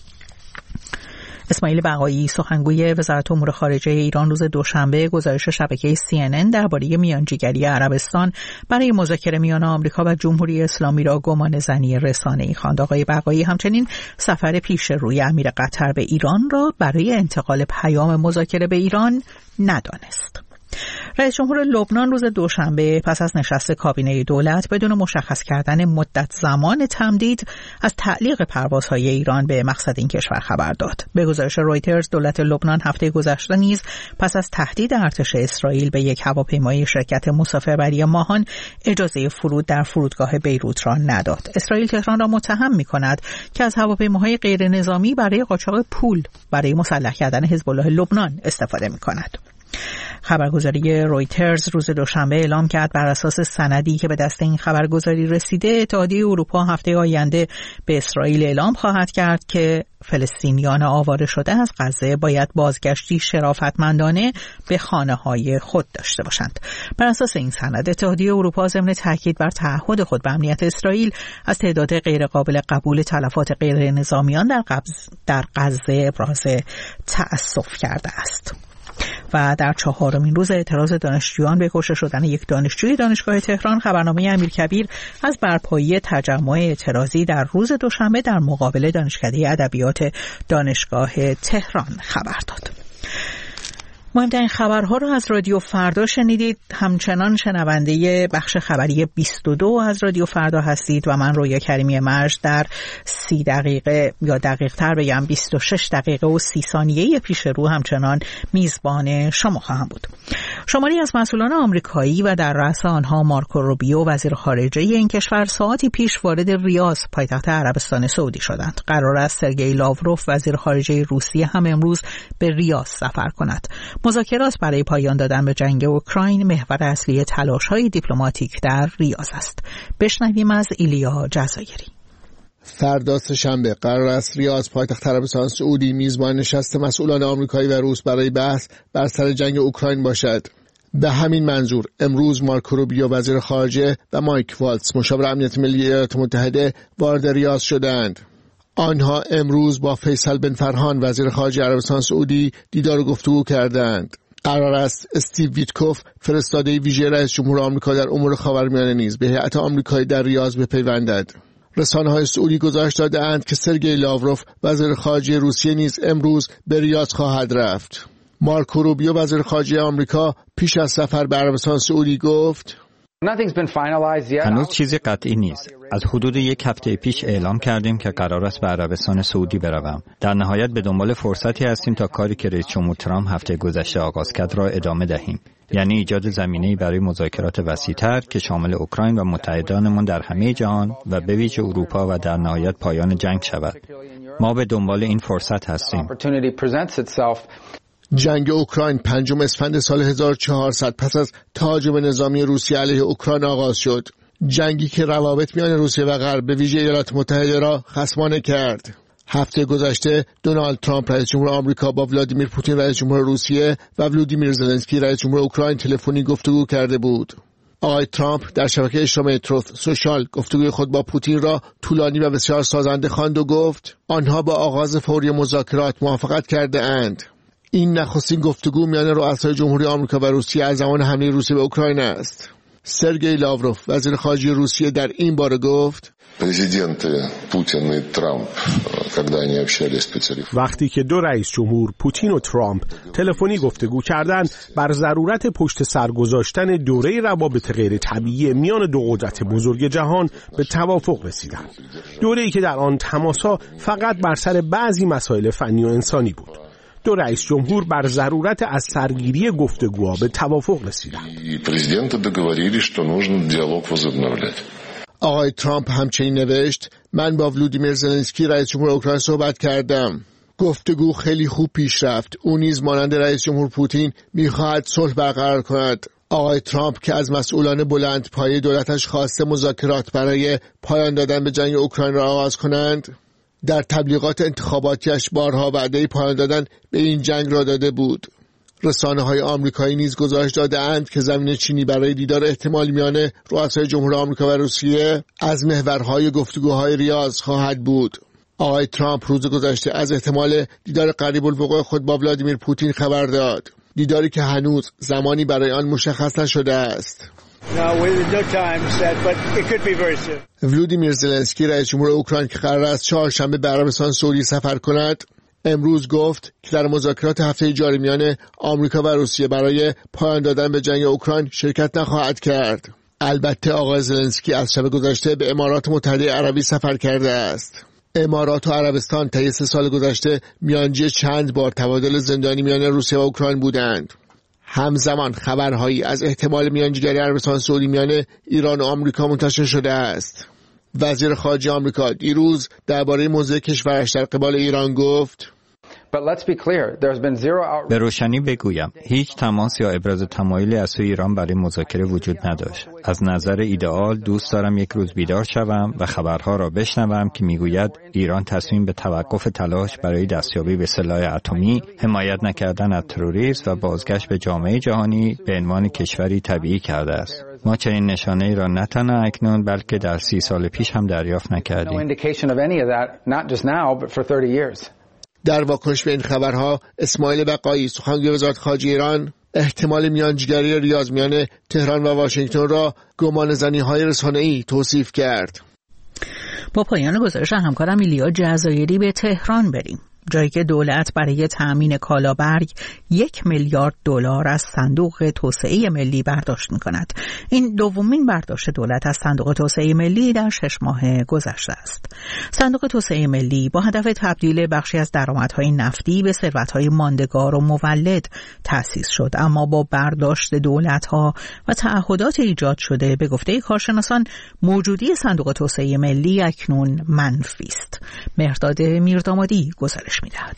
اسماعیل بقایی، سخنگوی وزارت امور خارجه ایران، روز دوشنبه گزارش شبکه CNN درباره میانجیگری عربستان برای مذاکره میان آمریکا و جمهوری اسلامی را گمانه‌زنی رسانه‌ای خواند. آقای بقایی همچنین سفر پیش روی امیر قطر به ایران را برای انتقال پیام مذاکره به ایران ندانست. رئیس جمهور لبنان روز دوشنبه پس از نشست کابینه دولت بدون مشخص کردن مدت زمان تمدید از تعلیق پروازهای ایران به مقصد این کشور خبر داد. به گزارش رویترز، دولت لبنان هفته گذشته نیز پس از تهدید ارتش اسرائیل به یک هواپیمای شرکت مسافربری ماهان اجازه فرود در فرودگاه بیروت را نداد. اسرائیل تهران را متهم می‌کند که از هواپیماهای غیر نظامی برای قاچاق پول برای مسلح کردن حزب الله لبنان استفاده می‌کند. خبرگزاری رویترز روز دوشنبه اعلام کرد بر اساس سندی که به دست این خبرگزاری رسیده، اتحادیه اروپا هفته آینده به اسرائیل اعلام خواهد کرد که فلسطینیان آواره شده از غزه باید بازگشتی شرافتمندانه به خانه‌های خود داشته باشند. بر اساس این سند، اتحادیه اروپا ضمن تاکید بر تعهد خود به امنیت اسرائیل از تعداد غیرقابل قبول تلفات غیر نظامیان در غزه ابراز تأسف کرده است. و در 4مین روز اعتراض دانشجویان به کشته شدن یک دانشجوی دانشگاه تهران، خبرنامه امیرکبیر از برپایی تجمع اعتراضی در روز دوشنبه در مقابل دانشکده ادبیات دانشگاه تهران خبر داد. مهمترین خبرها رو از رادیو فردا شنیدید. همچنان شنونده بخش خبری 22 از رادیو فردا هستید و من رویا کریمی مرج در 30 دقیقه یا دقیق تر بگم 26 دقیقه و 30 ثانیه پیش رو همچنان میزبان شما خواهم بود. شماری از مسئولان آمریکایی و در رأس آنها مارکو روبیو وزیر خارجه این کشور ساعتی پیش وارد ریاض پایتخت عربستان سعودی شدند. قرار است سرگئی لاوروف وزیر خارجه روسیه هم امروز به ریاض سفر کند. مذاکرات برای پایان دادن به جنگ اوکراین محور اصلی تلاش‌های دیپلماتیک در ریاض است. بشنویم از ایلیا جزایری. فردا سه‌شنبه قرار است ریاض پایتخت عربستان سعودی میزبان نشست مسئولان آمریکایی و روس برای بحث بر سر جنگ اوکراین باشد. به همین منظور امروز مارکو روبیو وزیر خارجه و مایک والتز مشاور امنیت ملی ایالات متحده وارد ریاض شدند. آنها امروز با فیصل بن فرهان وزیر خارجه عربستان سعودی دیدار و گفتگو کردند. قرار است استیو ویتکوف فرستاده ویژه رئیس جمهور آمریکا در امور خاورمیانه نیز به هیئت آمریکایی در ریاض بپیوندد. رسانه‌های سعودی گزارش داده‌اند که سرگئی لاوروف وزیر خارجه روسیه نیز امروز به ریاض خواهد رفت. مارکو روبیو وزیر خارجه آمریکا پیش از سفر به عربستان سعودی گفت: هنوز چیزی قطعی نیست. از حدود 1 هفته پیش اعلام کردیم که قرار است به عربستان سعودی بروم. در نهایت به دنبال فرصتی هستیم تا کاری که رئیس جمهور ترامپ هفته گذشته آغاز کرد را ادامه دهیم. یعنی ایجاد زمینه‌ای برای مذاکرات وسیع‌تر که شامل اوکراین و متحدانمان در همه جهان و به ویژه اروپا و در نهایت پایان جنگ شود. ما به دنبال این فرصت هستیم. جنگ اوکراین 5 اسفند سال 1400 پس از تهاجم نظامی روسیه علیه اوکراین آغاز شد. جنگی که روابط میان روسیه و غرب به ویژه ایالات متحده را خصمانه کرد. هفته گذشته دونالد ترامپ رئیس جمهور آمریکا با ولادیمیر پوتین رئیس جمهور روسیه و ولودیمیر زلنسکی رئیس جمهور اوکراین تلفنی گفتگو کرده بود. آقای ترامپ در شبکه اجتماعی تروث سوشال گفتگوی خود با پوتین را طولانی و بسیار سازنده خواند و گفت آنها با آغاز فوری مذاکرات موافقت کرده اند. این نخستین گفتگو میان رؤسای جمهوری آمریکا و روسیه از زمان حمله روسیه به اوکراین است. سرگئی لاوروف وزیر خارجه روسیه در این باره گفت: وقتی که دو رئیس جمهور پوتین و ترامپ تلفنی گفتگو کردند بر ضرورت پشت سر گذاشتن دوره روابط غیر طبیعی میان دو قدرت بزرگ جهان به توافق رسیدند. دوره‌ای که در آن تماس‌ها فقط بر سر بعضی مسائل فنی و انسانی بود. دو رئیس جمهور بر ضرورت از سرگیری گفتگوها به توافق رسیدند. آقای ترامپ همچنین نوشت: من با ولودیمیر زلنسکی رئیس جمهور اوکراین صحبت کردم. گفتگو خیلی خوب پیش رفت. او نیز مانند رئیس جمهور پوتین می‌خواهد صلح برقرار کند. آقای ترامپ که از مسئولان بلند پایه دولتش خواسته مذاکرات برای پایان دادن به جنگ اوکراین را آغاز کنند، در تبلیغات انتخاباتیش بارها وعده پایان دادن به این جنگ را داده بود. رسانه‌های آمریکایی نیز گزارش داده‌اند که زمینه چینی برای دیدار احتمالی میان رؤسای جمهور آمریکا و روسیه از محورهای گفتگوهای ریاض خواهد بود. آقای ترامپ روز گذشته از احتمال دیدار قریب الوقوع خود با ولادیمیر پوتین خبر داد. دیداری که هنوز زمانی برای آن مشخص نشده است. ولودیمیر زلنسکی رئیس جمهور اوکراین که قرار است چهارشنبه به عربستان سعودی سفر کند، امروز گفت که در مذاکرات هفته جاری میان آمریکا و روسیه برای پایان دادن به جنگ اوکراین شرکت نخواهد کرد. البته آقای زلنسکی از شب گذشته به امارات متحده عربی سفر کرده است. امارات و عربستان طی 3 سال گذشته میانجی چند بار تبادل زندانی میان روسیه و اوکراین بودند. همزمان خبرهایی از احتمال میانجیگری عربستان سعودی میان ایران و آمریکا منتشر شده است. وزیر خارجه آمریکا دیروز درباره موضع کشورش در قبال ایران گفت: به روشنی بگویم هیچ تماس یا ابراز تمایلی از سوی ایران برای مذاکره وجود نداشت. از نظر ایدئال دوست دارم یک روز بیدار شوم و خبرها را بشنوم که میگوید ایران تصمیم به توقف تلاش برای دستیابی به سلاح اتمی، حمایت نکردن از تروریسم و بازگشت به جامعه جهانی به عنوان کشوری طبیعی کرده است. ما چنین نشانه‌ای را نه تنها اکنون بلکه در 30 سال پیش هم دریافت نکردیم. در واکنش به این خبرها اسماعیل بقایی سخنگوی وزارت خارجه ایران احتمال میانجیگری ریاض میان تهران و واشنگتن را گمانه‌زنی‌های رسانه‌ای توصیف کرد. با پایان گزارش همکارم ایلیا جزایری به تهران بریم. جایی که دولت برای تأمین کالابرگ 1 میلیارد دلار از صندوق توسعه ملی برداشت می‌کند. این دومین برداشت دولت از صندوق توسعه ملی در 6 ماه گذشته است. صندوق توسعه ملی با هدف تبدیل بخشی از درآمدهای نفتی به ثروت‌های ماندگار و مولد تأسیس شد، اما با برداشت دولت‌ها و تعهدات ایجاد شده به گفته کارشناسان موجودی صندوق توسعه ملی اکنون منفی است. مهرداد میردامادی گزارش می‌دهد.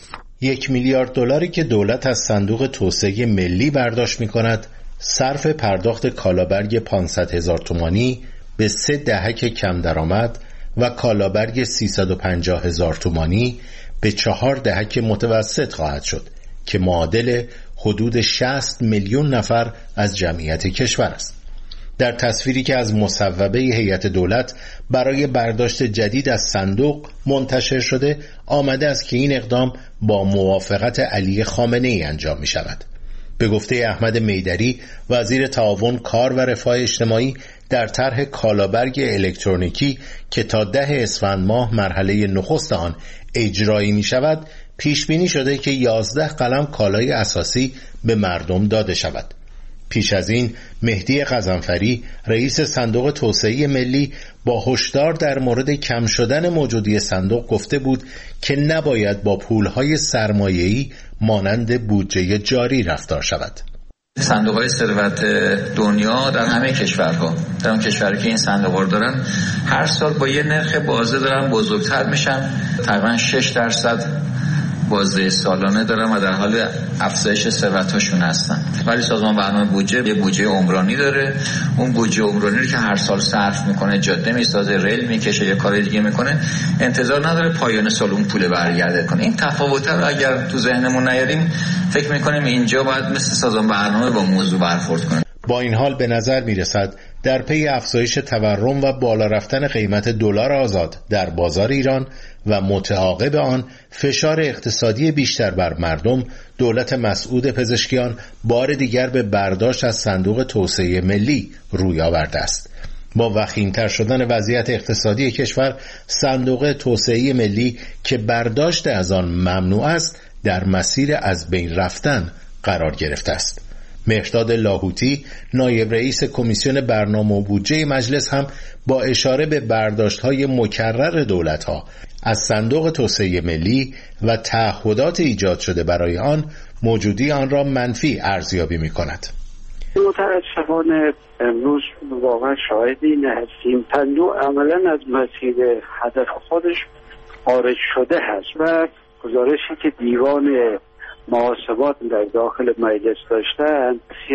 1 میلیارد دلاری که دولت از صندوق توسعه ملی برداشت می‌کند صرف پرداخت کالابرگ 500,000 تومانی به 3 دهک کم درآمد و کالابرگ 350,000 تومانی به 4 دهک متوسط خواهد شد که معادل حدود 60 میلیون نفر از جمعیت کشور است. در تصویری که از مصوبه هیئت دولت برای برداشت جدید از صندوق منتشر شده آمده است که این اقدام با موافقت علی خامنه‌ای انجام می شود. به گفته احمد میدری وزیر تعاون کار و رفاه اجتماعی، در طرح کالابرگ الکترونیکی که تا 10 اسفند ماه مرحله نخست آن اجرایی می شود پیش بینی شده که 11 قلم کالای اساسی به مردم داده شود. پیش از این مهدی غضنفری رئیس صندوق توسعه ملی با هشدار در مورد کم شدن موجودی صندوق گفته بود که نباید با پولهای سرمایه‌ای مانند بودجه جاری رفتار شود. صندوق‌های ثروت دنیا در همه کشورها، در اون کشوری که این صندوق‌ها رو دارن، هر سال با یه نرخ بازده دارن بزرگتر میشن، تقریبا 6% بازده سالانه دارن و در حال افزایش ثروت‌هاشون هستن. ولی سازمان برنامه بودجه یه بودجه عمرانی داره. اون بودجه عمرانی رو که هر سال صرف میکنه، جاده میسازه، ریل میکشه، یه کار دیگه میکنه، انتظار نداره پایان سال اون پول برگرده کنه. این تفاوت رو اگر تو ذهنمون نیاریم فکر میکنیم اینجا باید مثل سازمان برنامه با موضوع برخورد کنیم. با این حال به نظر میرسد در پی افزایش تورم و بالا رفتن قیمت دلار آزاد در بازار ایران و متعاقب آن فشار اقتصادی بیشتر بر مردم، دولت مسعود پزشکیان بار دیگر به برداشت از صندوق توسعه ملی روی آورده است. با وخیم‌تر شدن وضعیت اقتصادی کشور، صندوق توسعه ملی که برداشت از آن ممنوع است در مسیر از بین رفتن قرار گرفته است. مهرداد لاهوتی نایب رئیس کمیسیون برنامه و بودجه مجلس هم با اشاره به برداشت‌های مکرر دولت‌ها از صندوق توسعه ملی و تعهدات ایجاد شده برای آن موجودی آن را منفی ارزیابی می‌کند. متأسفانه امروز واقعا شاهد این هستیم صندوق عملاً از مسیر هدف خودش خارج شده هست و گزارشی که دیوان محاسبات در داخل مجلس داشتن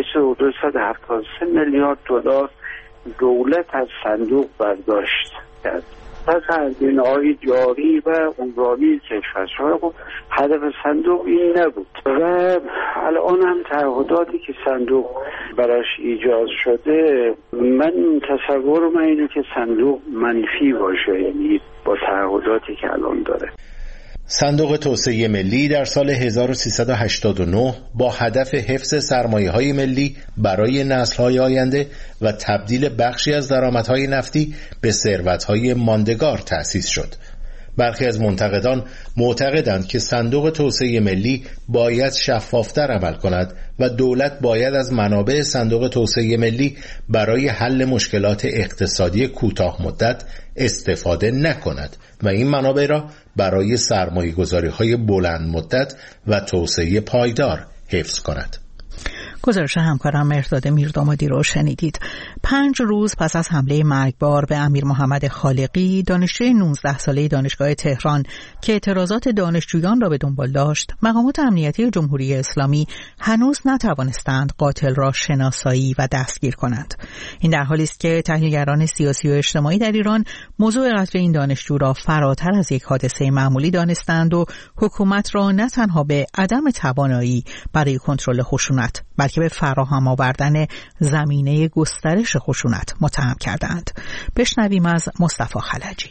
373 میلیارد دلار دولت از صندوق برداشت کرد. پس هزینه‌های جاری و عمرانی کشور. خب هدف صندوق این نبود و الان هم تعهداتی که صندوق براش ایجاد شده، من تصورم اینه که صندوق منفی باشه، یعنی با تعهداتی که الان داره. صندوق توسعه ملی در سال 1389 با هدف حفظ سرمایه‌های ملی برای نسل‌های آینده و تبدیل بخشی از درآمدهای نفتی به ثروت‌های ماندگار تأسیس شد. برخی از منتقدان معتقدند که صندوق توسعه ملی باید شفاف‌تر عمل کند و دولت باید از منابع صندوق توسعه ملی برای حل مشکلات اقتصادی کوتاه مدت استفاده نکند و این منابع را برای سرمایه‌گذاری‌های بلند مدت و توسعه پایدار حفظ کند. گزارش همکارم مهرداد میردامادی رو شنیدید. 5 روز پس از حمله مرگبار به امیر محمد خالقی، دانشجوی 19 ساله دانشگاه تهران که اعتراضات دانشجویان را به دنبال داشت، مقامات امنیتی جمهوری اسلامی هنوز نتوانستند قاتل را شناسایی و دستگیر کنند. این در حالی است که تحلیلگران سیاسی و اجتماعی در ایران موضوع قتل این دانشجو را فراتر از یک حادثه معمولی دانستند و حکومت را نه تنها به عدم توانایی برای کنترل خشونت بلکه به فراهم آوردن زمینه گسترش خشونت متهم کردند. بشنویم از مصطفی خلجی.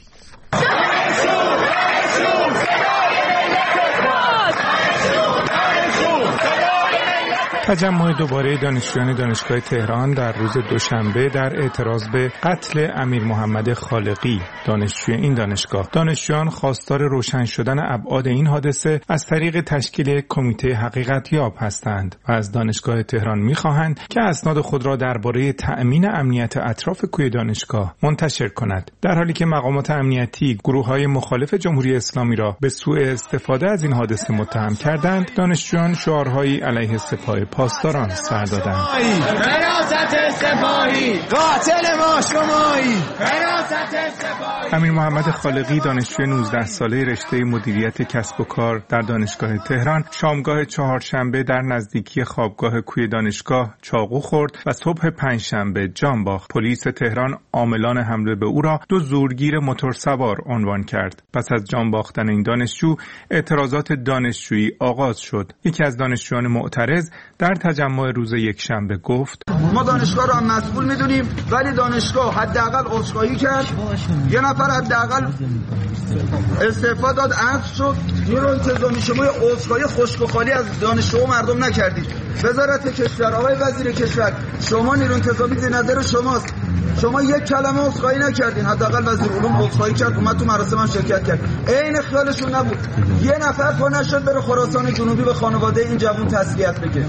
تجمع دوباره دانشجویان دانشگاه تهران در روز دوشنبه در اعتراض به قتل امیر محمد خالقی، دانشجوی این دانشگاه. دانشجویان خواستار روشن شدن ابعاد این حادثه از طریق تشکیل کمیته حقیقتیاب هستند و از دانشگاه تهران می‌خواهند که اسناد خود را درباره تأمین امنیت اطراف کوی دانشگاه منتشر کند، در حالی که مقامات امنیتی گروه‌های مخالف جمهوری اسلامی را به سوء استفاده از این حادثه متهم کردند. دانشجویان شعارهایی علیه سپاه پاسداران سر دادند. حراست سپاهی، قاتل ما شمایی. حراست سپاهی. امیر محمد خالقی، دانشجوی 19 ساله رشته مدیریت کسب و کار در دانشگاه تهران، شامگاه چهارشنبه در نزدیکی خوابگاه کوی دانشگاه چاقو خورد و صبح پنجشنبه جان باخت. پلیس تهران عاملان حمله به او را دو زورگیر موتورسوار عنوان کرد. پس از جان باختن این دانشجو، اعتراضات دانشجویی آغاز شد. یکی از دانشجویان معترض در تجمع روز یکشنبه گفت: ما دانشگاه را مسئول میدونیم، ولی دانشگاه حداقل عذرخواهی کرد، یه نفر حداقل استعفا داد، عفو شد. نیرو انتظامی شما عذرخواهی خشک و خالی از دانشجو و مردم نکردید. وزارت کشور، آقای وزیر کشور، شما نیرو انتظامی زیر نظر شماست، شما یک کلمه عذرخواهی نکردین. حداقل وزیر علوم عذرخواهی کرد، اومد تو مراسم هم شرکت کرد. عین خیالشون نبود. یه نفر پا نشد بره خراسان جنوبی به خانواده این جوان تسلیت بگه.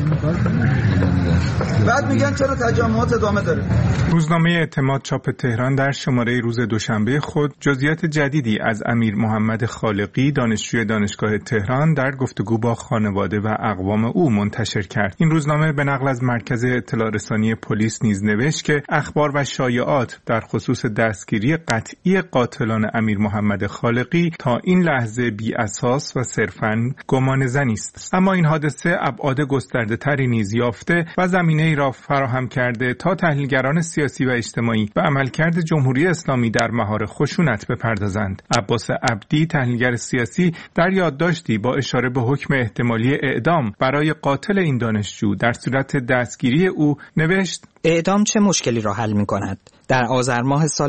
بعد میگن چرا تجمعات ادامه داره. روزنامه اعتماد چاپ تهران در شماره روز دوشنبه خود جزئیات جدیدی از امیر محمد خالقی، دانشجوی دانشگاه تهران، در گفتگو با خانواده و اقوام او منتشر کرد. این روزنامه به نقل از مرکز اطلاع رسانی پلیس نیز نوشت که اخبار و شایعات در خصوص دستگیری قطعی قاتلان امیر محمد خالقی تا این لحظه بی اساس و صرفاً گمانه‌زنی است. اما این حادثه ابعاد گسترده‌تری نیز یافته و زمینه‌ای را فراهم کرده تا تحلیلگران سیاسی و اجتماعی به عملکرد جمهوری اسلامی در مهار خشونت بپردازند. عباس عبدی، تحلیلگر سیاسی، در یادداشتی با اشاره به حکم احتمالی اعدام برای قاتل این دانشجو در صورت دستگیری او نوشت: اعدام چه مشکلی را حل می‌کند؟ در آذر ماه سال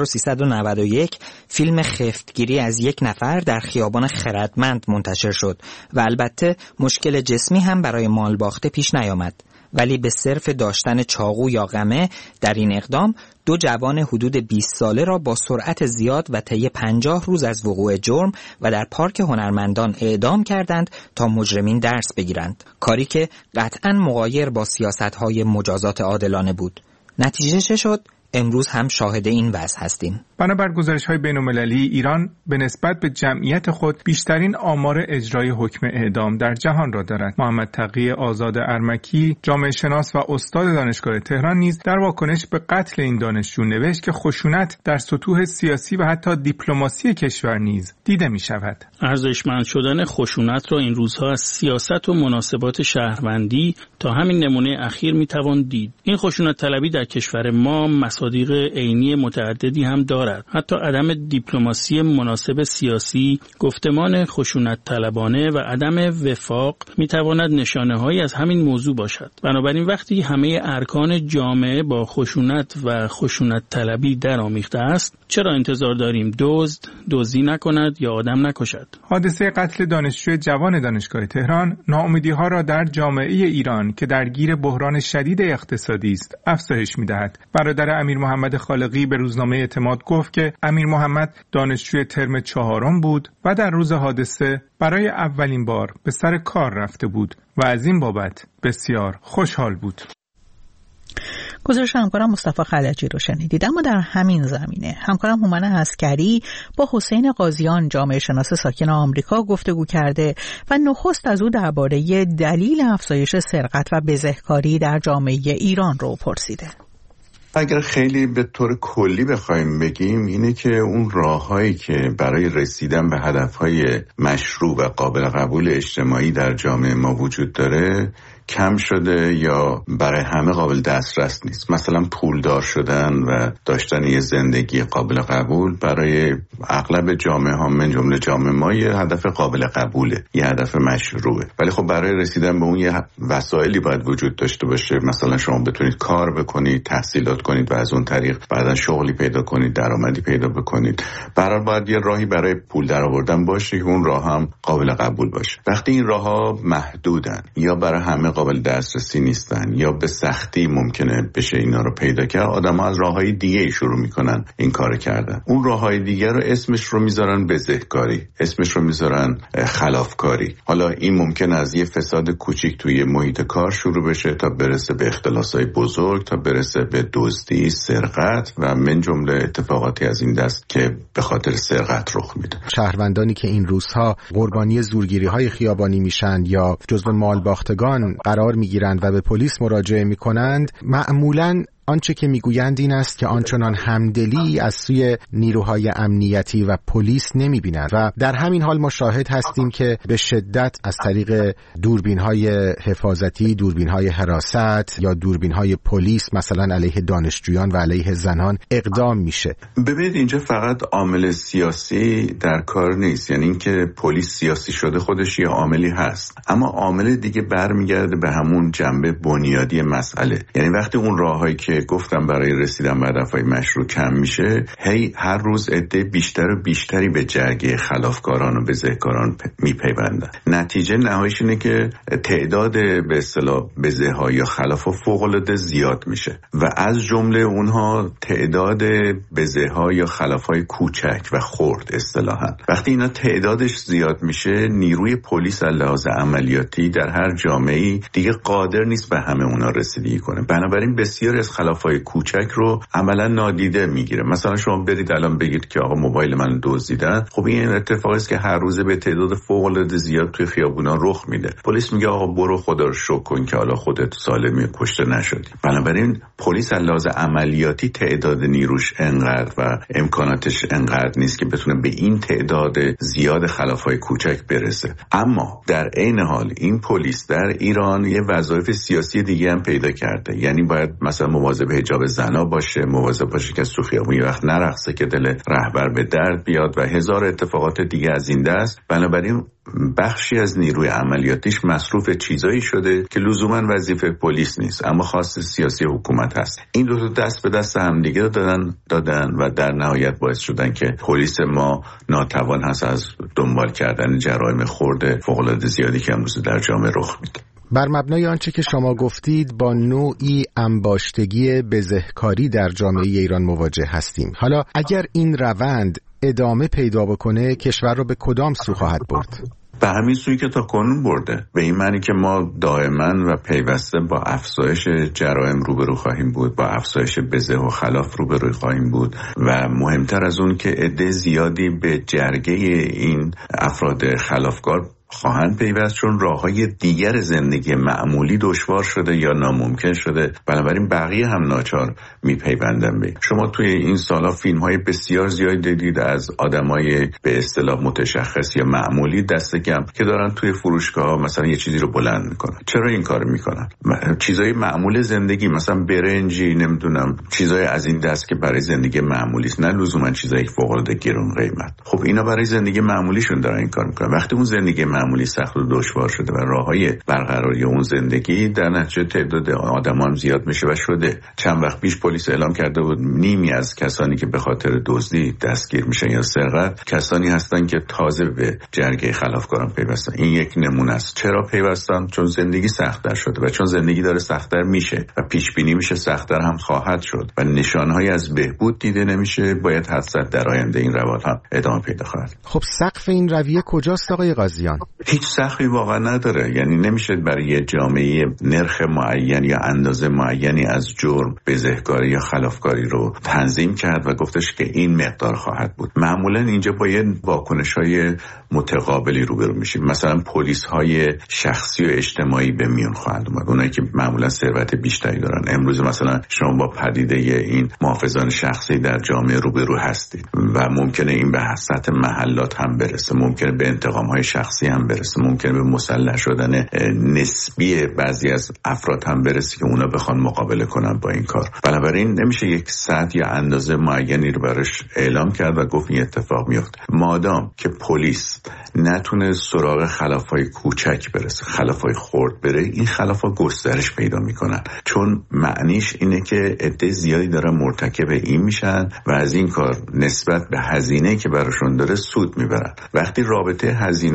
1391 فیلم خفتگیری از یک نفر در خیابان خردمند منتشر شد و البته مشکل جسمی هم برای مال باخته پیش نیامد. ولی به صرف داشتن چاقو یا قمه در این اقدام دو جوان حدود 20 ساله را با سرعت زیاد و طی 50 روز از وقوع جرم و در پارک هنرمندان اعدام کردند تا مجرمین درس بگیرند، کاری که قطعاً مغایر با سیاست‌های مجازات عادلانه بود. نتیجه چه شد؟ امروز هم شاهد این وضع هستیم. بنابر گزارش‌های بین‌المللی، ایران به نسبت به جمعیت خود بیشترین آمار اجرای حکم اعدام در جهان را دارد. محمد تقی آزاد ارمکی، جامعه شناس و استاد دانشگاه تهران، نیز در واکنش به قتل این دانشجو نوشت که خشونت در سطوح سیاسی و حتی دیپلماسی کشور نیز دیده می‌شود. ارزشمند شدن خشونت را این روزها از سیاست و مناسبات شهروندی تا همین نمونه اخیر می‌توان دید. این خشونت طلبی در کشور ما مصادیق عینی متعددی هم دارد. حتی عدم دیپلماسی مناسب سیاسی، گفتمان خشونت طلبانه و عدم وفاق میتواند نشانه‌هایی از همین موضوع باشد. بنابراین وقتی همه ارکان جامعه با خشونت و خشونت طلبی درآمیخته است، چرا انتظار داریم دزدی نکند یا آدم نکشد؟ حادثه قتل دانشجوی جوان دانشگاه تهران ناامیدی‌ها را در جامعه ایران که درگیر بحران شدید اقتصادی است افزایش می‌دهد. برادر امیر محمد خالقی به روزنامه اعتماد گفت که امیر محمد دانشجوی ترم 4 بود و در روز حادثه برای اولین بار به سر کار رفته بود و از این بابت بسیار خوشحال بود. گزارش همکارم مصطفی خلجی رو شنیدید. اما در همین زمینه همکارم هومن عسکری با حسین قاضیان، جامعه شناس ساکن آمریکا، گفتگو کرده و نخست از او درباره دلیل افزایش سرقت و بزهکاری در جامعه ایران رو پرسیده. اگر خیلی به طور کلی بخوایم بگیم، اینه که اون راههایی که برای رسیدن به هدفهای مشروع و قابل قبول اجتماعی در جامعه ما وجود داره کم شده یا برای همه قابل دسترس نیست. مثلا پولدار شدن و داشتن یه زندگی قابل قبول برای اغلب جامعه ها من جمله جامعه ما یه هدف قابل قبوله، یه هدف مشروعه. ولی خب برای رسیدن به اون یه وسایلی باید وجود داشته باشه. مثلا شما بتونید کار بکنید، تحصیلات کنید و از اون طریق بعدا شغلی پیدا کنید، درآمدی پیدا بکنید. برای باید یه راهی برای پول درآوردن باشه که اون راه هم قابل قبول باشه. وقتی این راهها محدودن یا برای همه قابل دسترسی نیستن یا به سختی ممکنه بشه اینا رو پیدا کرد، آدم‌ها از راه‌های دیگه شروع میکنن این کار کردن. اون راه‌های دیگه رو اسمش رو میذارن بزهکاری، اسمش رو میذارن خلافکاری. حالا این ممکن از یه فساد کوچیک توی محیط کار شروع بشه تا برسه به اختلاس‌های بزرگ، تا برسه به دزدی، سرقت و من جمله اتفاقاتی از این دست که به خاطر سرقت رخ میده. شهروندانی که این روزها قربانی زورگیری‌های خیابانی میشن یا جزو مالباختگان قرار میگیرند و به پلیس مراجعه میکنند، معمولاً آنچه که میگویند این است که آنچنان همدلی از سوی نیروهای امنیتی و پلیس نمیبینند و در همین حال ما شاهد هستیم که به شدت از طریق دوربین‌های حفاظتی، دوربین‌های حراست یا دوربین‌های پلیس مثلا علیه دانشجویان و علیه زنان اقدام میشه. ببینید اینجا فقط عامل سیاسی در کار نیست، یعنی اینکه پلیس سیاسی شده خودش یه عاملی هست، اما عامل دیگه برمیگرده به همون جنبه بنیادی مسئله. یعنی وقتی اون راههایی که گفتم برای رسیدن به هدفهای مشروع کم میشه، هر روز عده بیشتر و بیشتری به جرگه خلافکاران و بزهکاران میپیوندن. نتیجه نهاییش اینه که تعداد به اصطلاح بزه‌ها یا خلافا فوق‌العاده زیاد میشه و از جمله اونها تعداد بزه‌ها یا خلافای کوچک و خرد اصطلاحاً. وقتی اینا تعدادش زیاد میشه، نیروی پلیس از لحاظ عملیاتی در هر جامعه‌ای دیگه قادر نیست به همه اونا رسیدگی کنه. بنابراین بسیاری از خلافای کوچک رو عملا نادیده میگیره. مثلا شما برید الان بگید که آقا موبایل من دزدیدن، خب این اتفاقی است که هر روزه به تعداد فوق‌العاده زیاد توی خیابونا رخ میده. پلیس میگه آقا برو خدا رو شکر کن که حالا خودت سالمی کشته نشدی. بنابراین پلیس از لحاظ عملیاتی تعداد نیروش انقدر و امکاناتش انقدر نیست که بتونه به این تعداد زیاد خلافای کوچک برسه. اما در عین حال این پلیس در ایران یه وظایف سیاسی دیگه هم پیدا کرده. یعنی باید مثلا مواظب حجاب زنا باشه، مواظب باشه که تو خیابون یه وقت نرقصه که دل رهبر به درد بیاد و هزار اتفاقات دیگه از این دست. بنابراین بخشی از نیروی عملیاتیش مصروف چیزایی شده که لزوما وظیفه پلیس نیست، اما خاص سیاسی حکومت هست. این دو تا دست به دست هم دیگه دادن و در نهایت باعث شدن که پلیس ما ناتوان هست از دنبال کردن جرایم خرد فوق‌العاده زیادی که امروز در جامعه رخ میده. بر مبنای آنچه که شما گفتید با نوعی انباشتگی بزهکاری در جامعه ایران مواجه هستیم. حالا اگر این روند ادامه پیدا بکنه کشور رو به کدام سو خواهد برد؟ به همین سوی که تا کنون برده، به این معنی که ما دائما و پیوسته با افزایش جرایم روبرو خواهیم بود، با افزایش بزه و خلاف روبرو خواهیم بود و مهمتر از اون که عده زیادی به جرگه این افراد خلافکار خواهند پیوست، چون راههای دیگر زندگی معمولی دشوار شده یا ناممکن شده. بنابراین بقیه هم ناچار میپیوندن به. شما توی این سالا فیلم‌های بسیار زیادی دیدید از آدمای به اصطلاح متشخص یا معمولی دست کم که دارن توی فروشگاه مثلا یه چیزی رو بلند میکنن. چرا این کارو میکنن؟ چیزای معمول زندگی، مثلا برنجی، نمیدونم چیزای از این دست که برای زندگی معمولی است، نه لزوما چیزای فوق‌العاده گران قیمت. خب اینا برای زندگی معمولیشون دارن این کار میکنن. وقتی اون زندگی معمولی سخت و دشوار شده و راههای برقراری اون زندگی در نتیجه تعداد آدمان زیاد میشه و شده. چند وقت پیش پلیس اعلام کرده بود نیمی از کسانی که به خاطر دزدی دستگیر میشن یا سرقت کسانی هستن که تازه به جرگه خلافکاران پیوستن. این یک نمونه است. چرا پیوستن؟ چون زندگی سخت‌تر شده و چون زندگی داره سخت‌تر میشه و پیش بینی میشه سخت‌تر هم خواهد شد و نشانهایی از بهبود دیده نمیشه. باید حتما در آینده این روال هم ادامه پیدا خواهد. خب سقف این رویه کجاست آقای قاضیان؟ هیچ سقفی واقعا نداره. یعنی نمیشه برای یه جامعه نرخ معین یا اندازه معینی از جرم، بزهکاری یا خلافکاری رو تنظیم کرد و گفتش که این مقدار خواهد بود. معمولا اینجا با یه واکنش‌های متقابلی روبرو میشیم. مثلا پلیس‌های شخصی و اجتماعی به میون خواهند اومد، اونایی که معمولا ثروت بیشتری دارن. امروز مثلا شما با پدیده این محافظان شخصی در جامعه روبرو هستید و ممکنه این به سطح محلات هم برسه، ممکنه به انتقام‌های شخصی هم برسه، ممکنه به مسلح شدن نسبی بعضی از افراد هم برسه که اونا بخوان مقابله کنن با این کار. بنابراین نمیشه یک سطح یا اندازه معینی رو براش اعلام کرد و گفت این اتفاق میفته. مادام که پلیس نتونه سراغ خلافای کوچک برسه، خلافای خرد بره، این خلافا گسترش پیدا میکنن، چون معنیش اینه که عده زیادی دارن مرتکب این میشن و از این کار نسبت به هزینه که براشون داره سود میبرن. وقتی رابطه هزینه و سود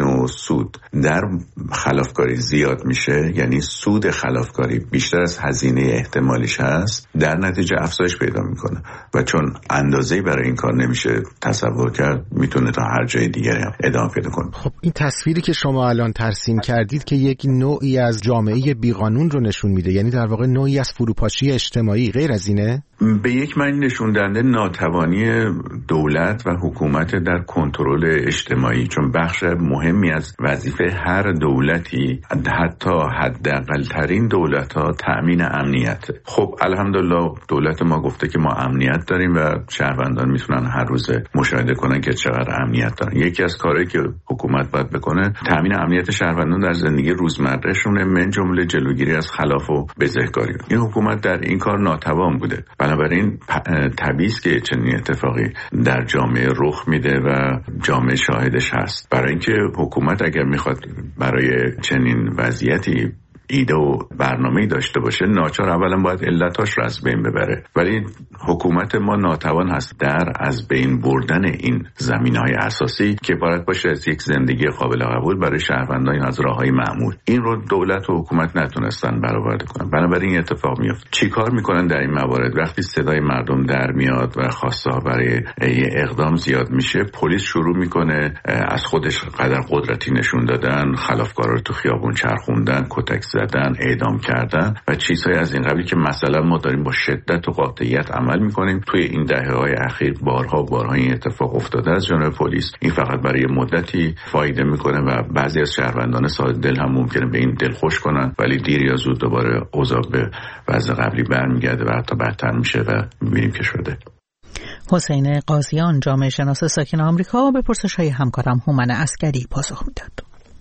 سود در خلافکاری زیاد میشه، یعنی سود خلافکاری بیشتر از هزینه احتمالیش هست، در نتیجه افزایش پیدا میکنه و چون اندازه‌ای برای این کار نمیشه تصور کرد، میتونه تا هر جای دیگری هم ادامه پیدا کنه. خب این تصویری که شما الان ترسیم کردید که یک نوعی از جامعه بیقانون رو نشون میده، یعنی در واقع نوعی از فروپاشی اجتماعی، غیر از اینه؟ به یک معنی نشون دهنده ناتوانی دولت و حکومت در کنترل اجتماعی، چون بخش مهمی از وظیفه هر دولتی، حتی حداقل ترین دولت‌ها، تأمین امنیت. خب الحمدلله دولت ما گفته که ما امنیت داریم و شهروندان میتونن هر روز مشاهده کنن که چقدر امنیت دارن. یکی از کارهایی که حکومت باید بکنه تأمین امنیت شهروندان در زندگی روزمرهشونه، من جمله جلوگیری از خلاف و بزهکاری. این حکومت در این کار ناتوان بوده. بنابراین طبیعی است که چنین اتفاقی در جامعه رخ میده و جامعه شاهدش هست. برای اینکه حکومت اگر میخواد برای چنین وضعیتی ایده و برنامه‌ای داشته باشه، ناچار اولا باید علتاش رو از بین ببره، ولی حکومت ما ناتوان هست در از بین بردن این زمینه‌های اساسی که باید باشه از یک زندگی قابل قبول برای شهروندان از راه‌های معمول. این رو دولت و حکومت نتونستن برآورده کنن، بنابراین این اتفاق میفته. چیکار میکنن در این موارد؟ وقتی صدای مردم در میاد و خواسته‌ها برای اقدام زیاد میشه، پلیس شروع میکنه از خودش قدر قدرتی نشون دادن، خلافکارا رو تو خیابون چرخوندن، کتک زدن، اعدام کردن و چیزهای از این قبیل که مثلا ما داریم با شدت و قاطعیت عمل میکنیم. توی این دهه‌های اخیر بارها این اتفاق افتاده از جانب پلیس. این فقط برای مدتی فایده میکنه و بعضی از شهروندان ساده دل هم ممکنه به این دل خوش کنن، ولی دیر یا زود دوباره اوضاع به وضع قبلی برمیگرده و حتی بدتر میشه و میبینیم که شده. حسین قاضیان، جامعه شناس ساکن آمریکا، به پرسش‌های همکارم هومن عسکری پاسخ میداد.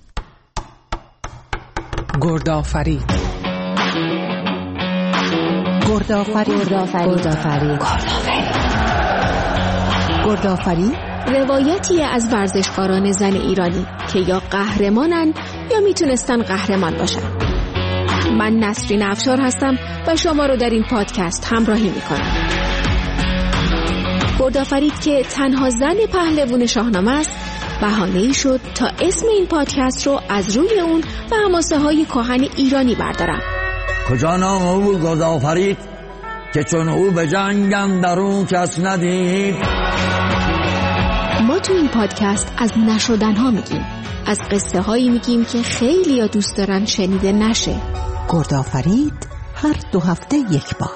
گردآفرید روایتی از ورزشکاران زن ایرانی که یا قهرمانن یا میتونستن قهرمان باشن. من نسرین افشار هستم و شما رو در این پادکست همراهی میکنم. گردآفرید که تنها زن پهلوان شاهنامه است، بهانه‌ای شد تا اسم این پادکست رو از روی اون و حماسه های کهن ایرانی بردارم. کجا نام او گردآفرید که چون او به جنگ اندرون کس ندید. ما تو این پادکست از نشدن‌ها میگیم، از قصه هایی میگیم که خیلی ها دوست دارن شنیده نشه. گردآفرید هر 2 هفته یک بار.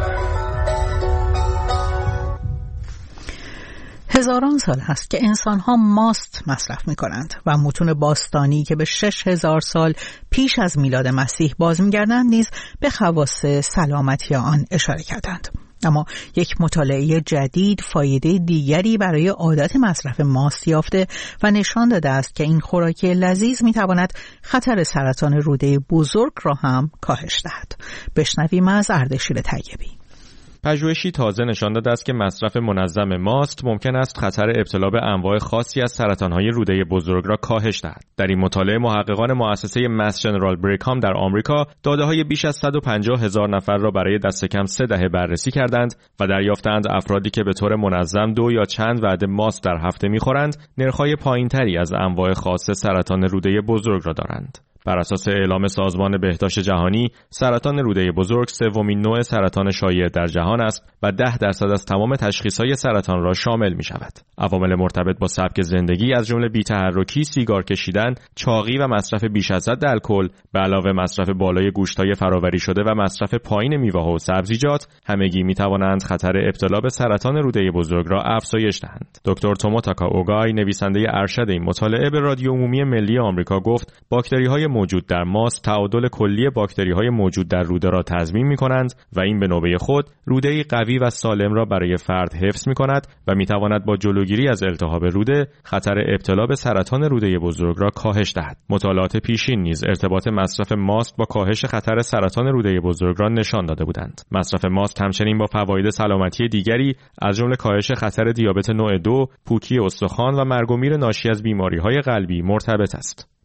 هزاران سال هست که انسان‌ها ماست مصرف می‌کنند و متون باستانی که به 6000 سال پیش از میلاد مسیح باز می‌گردند نیز به خواص سلامتی آن اشاره کردند. اما یک مطالعه جدید فایده دیگری برای عادت مصرف ماست یافته و نشان داده است که این خوراک لذیذ می‌تواند خطر سرطان روده بزرگ را هم کاهش دهد. بشنویم از اردشیر طیبی. پژوهشی تازه نشان داده است که مصرف منظم ماست ممکن است خطر ابتلا به انواع خاصی از سرطان‌های روده بزرگ را کاهش دهد. در این مطالعه محققان مؤسسه ماس جنرال بریکام در آمریکا داده‌های بیش از 150,000 نفر را برای دست کم 3 دهه بررسی کردند و دریافتند افرادی که به طور منظم 2 یا چند وعده ماست در هفته می‌خورند، نرخ‌های پایین‌تری از انواع خاص سرطان روده بزرگ را دارند. بر اساس اعلام سازمان بهداشت جهانی، سرطان روده بزرگ 3مین نوع سرطان شایع در جهان است و 10% از تمام تشخیص‌های سرطان را شامل می‌شود. عوامل مرتبط با سبک زندگی از جمله بی‌تحرکی، سیگار کشیدن، چاقی و مصرف بیش از حد الکل، به علاوه مصرف بالای گوشت‌های فرآوری شده و مصرف پایین میوه‌ها و سبزیجات، همگی می‌توانند خطر ابتلا به سرطان روده بزرگ را افزایش دهند. دکتر توموتاکا اوگای، نویسنده ارشد این مطالعه، به رادیو عمومی ملی آمریکا گفت: باکتری‌های موجود در ماست تعادل کلی باکتری‌های موجود در روده را تضمین می‌کنند و این به نوبه خود روده‌ای قوی و سالم را برای فرد حفظ می‌کند و می‌تواند با جلوگیری از التهاب روده خطر ابتلا به سرطان روده بزرگ را کاهش دهد. مطالعات پیشین نیز ارتباط مصرف ماست با کاهش خطر سرطان روده بزرگ را نشان داده بودند. مصرف ماست همچنین با فواید سلامتی دیگری از جمله کاهش خطر دیابت نوع 2، پوکی استخوان و مرگ و میر ناشی از بیماری‌های قلبی مرتبط است.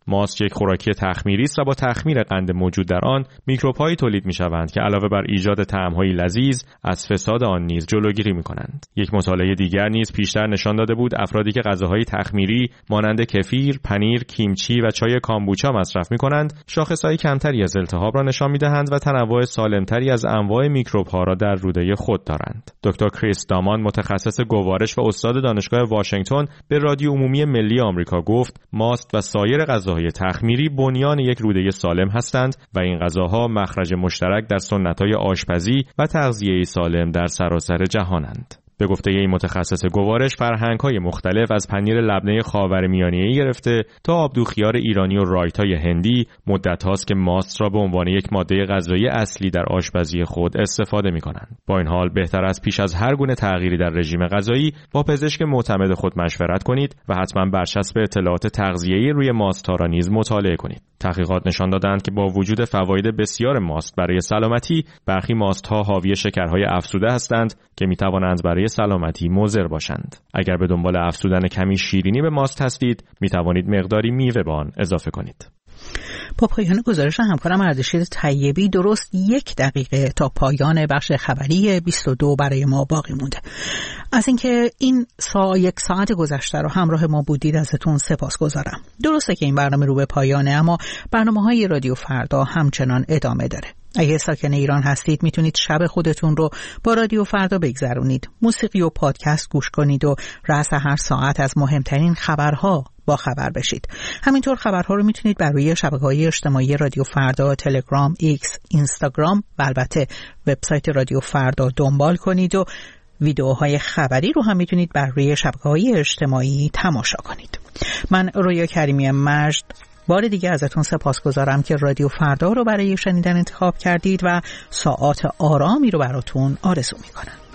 ماست یک خوراکی تخمیری است و با تخمیر قند موجود در آن میکروب‌هایی تولید می‌شوند که علاوه بر ایجاد طعم‌های لذیذ از فساد آن نیز جلوگیری می‌کنند. یک مطالعه دیگر نیز پیشتر نشان داده بود افرادی که غذاهای تخمیری مانند کفیر، پنیر، کیمچی و چای کامبوچا مصرف می‌کنند، شاخص‌های کمتری از التهاب را نشان می‌دهند و تنوع سالمتری از انواع میکروب‌ها را در روده خود دارند. دکتر کریس دامان، متخصص گوارش و استاد دانشگاه واشنگتن، به رادیو عمومی ملی آمریکا گفت ماست و سایر غذاهای تخمیری بنیان یک روده سالم هستند و این غذاها مخرج مشترک در سنت‌های آشپزی و تغذیه سالم در سراسر جهانند. به گفته این متخصص گوارش، فرهنگ‌های مختلف از پنیر لبنه خاورمیانه‌ای گرفته تا آبدوخیار ایرانی و رایتای هندی مدت هاست که ماست را به عنوان یک ماده غذایی اصلی در آشپزی خود استفاده می‌کنند. با این حال بهتر است پیش از هر گونه تغییری در رژیم غذایی با پزشک معتمد خود مشورت کنید و حتما برچسب اطلاعات تغذیه‌ای روی ماست‌ها را نیز مطالعه کنید. تحقیقات نشان دادند که با وجود فواید بسیار ماست برای سلامتی، برخی ماست‌ها حاوی شکرهای افزوده هستند که می‌توانند برای سلامتی مضر باشند. اگر به دنبال افزودن کمی شیرینی به ماست هستید، می‌توانید مقداری میوه به آن اضافه کنید. با پایان گزارش همکارم اردشیر طیبی درست 1 دقیقه تا پایان بخش خبری 22 برای ما باقی مونده. از اینکه این 1 ساعت گذشته رو همراه ما بودید ازتون سپاسگزارم. درسته که این برنامه رو به پایانه، اما برنامه‌های رادیو فردا همچنان ادامه داره. اگه ساکن ایران هستید میتونید شب خودتون رو با رادیو فردا بگذرونید. موسیقی و پادکست گوش کنید و رأس هر ساعت از مهمترین خبرها با خبر بشید. همینطور خبرها رو میتونید بر روی شبکه‌های اجتماعی رادیو فردا، تلگرام، ایکس، اینستاگرام و البته وبسایت رادیو فردا دنبال کنید و ویدیوهای خبری رو هم میتونید بر روی شبکه‌های اجتماعی تماشا کنید. من رویا کریمی مجد بار دیگه ازتون سپاسگزارم که رادیو فردا رو برای شنیدن انتخاب کردید و ساعات آرامی رو براتون آرزو میکنم.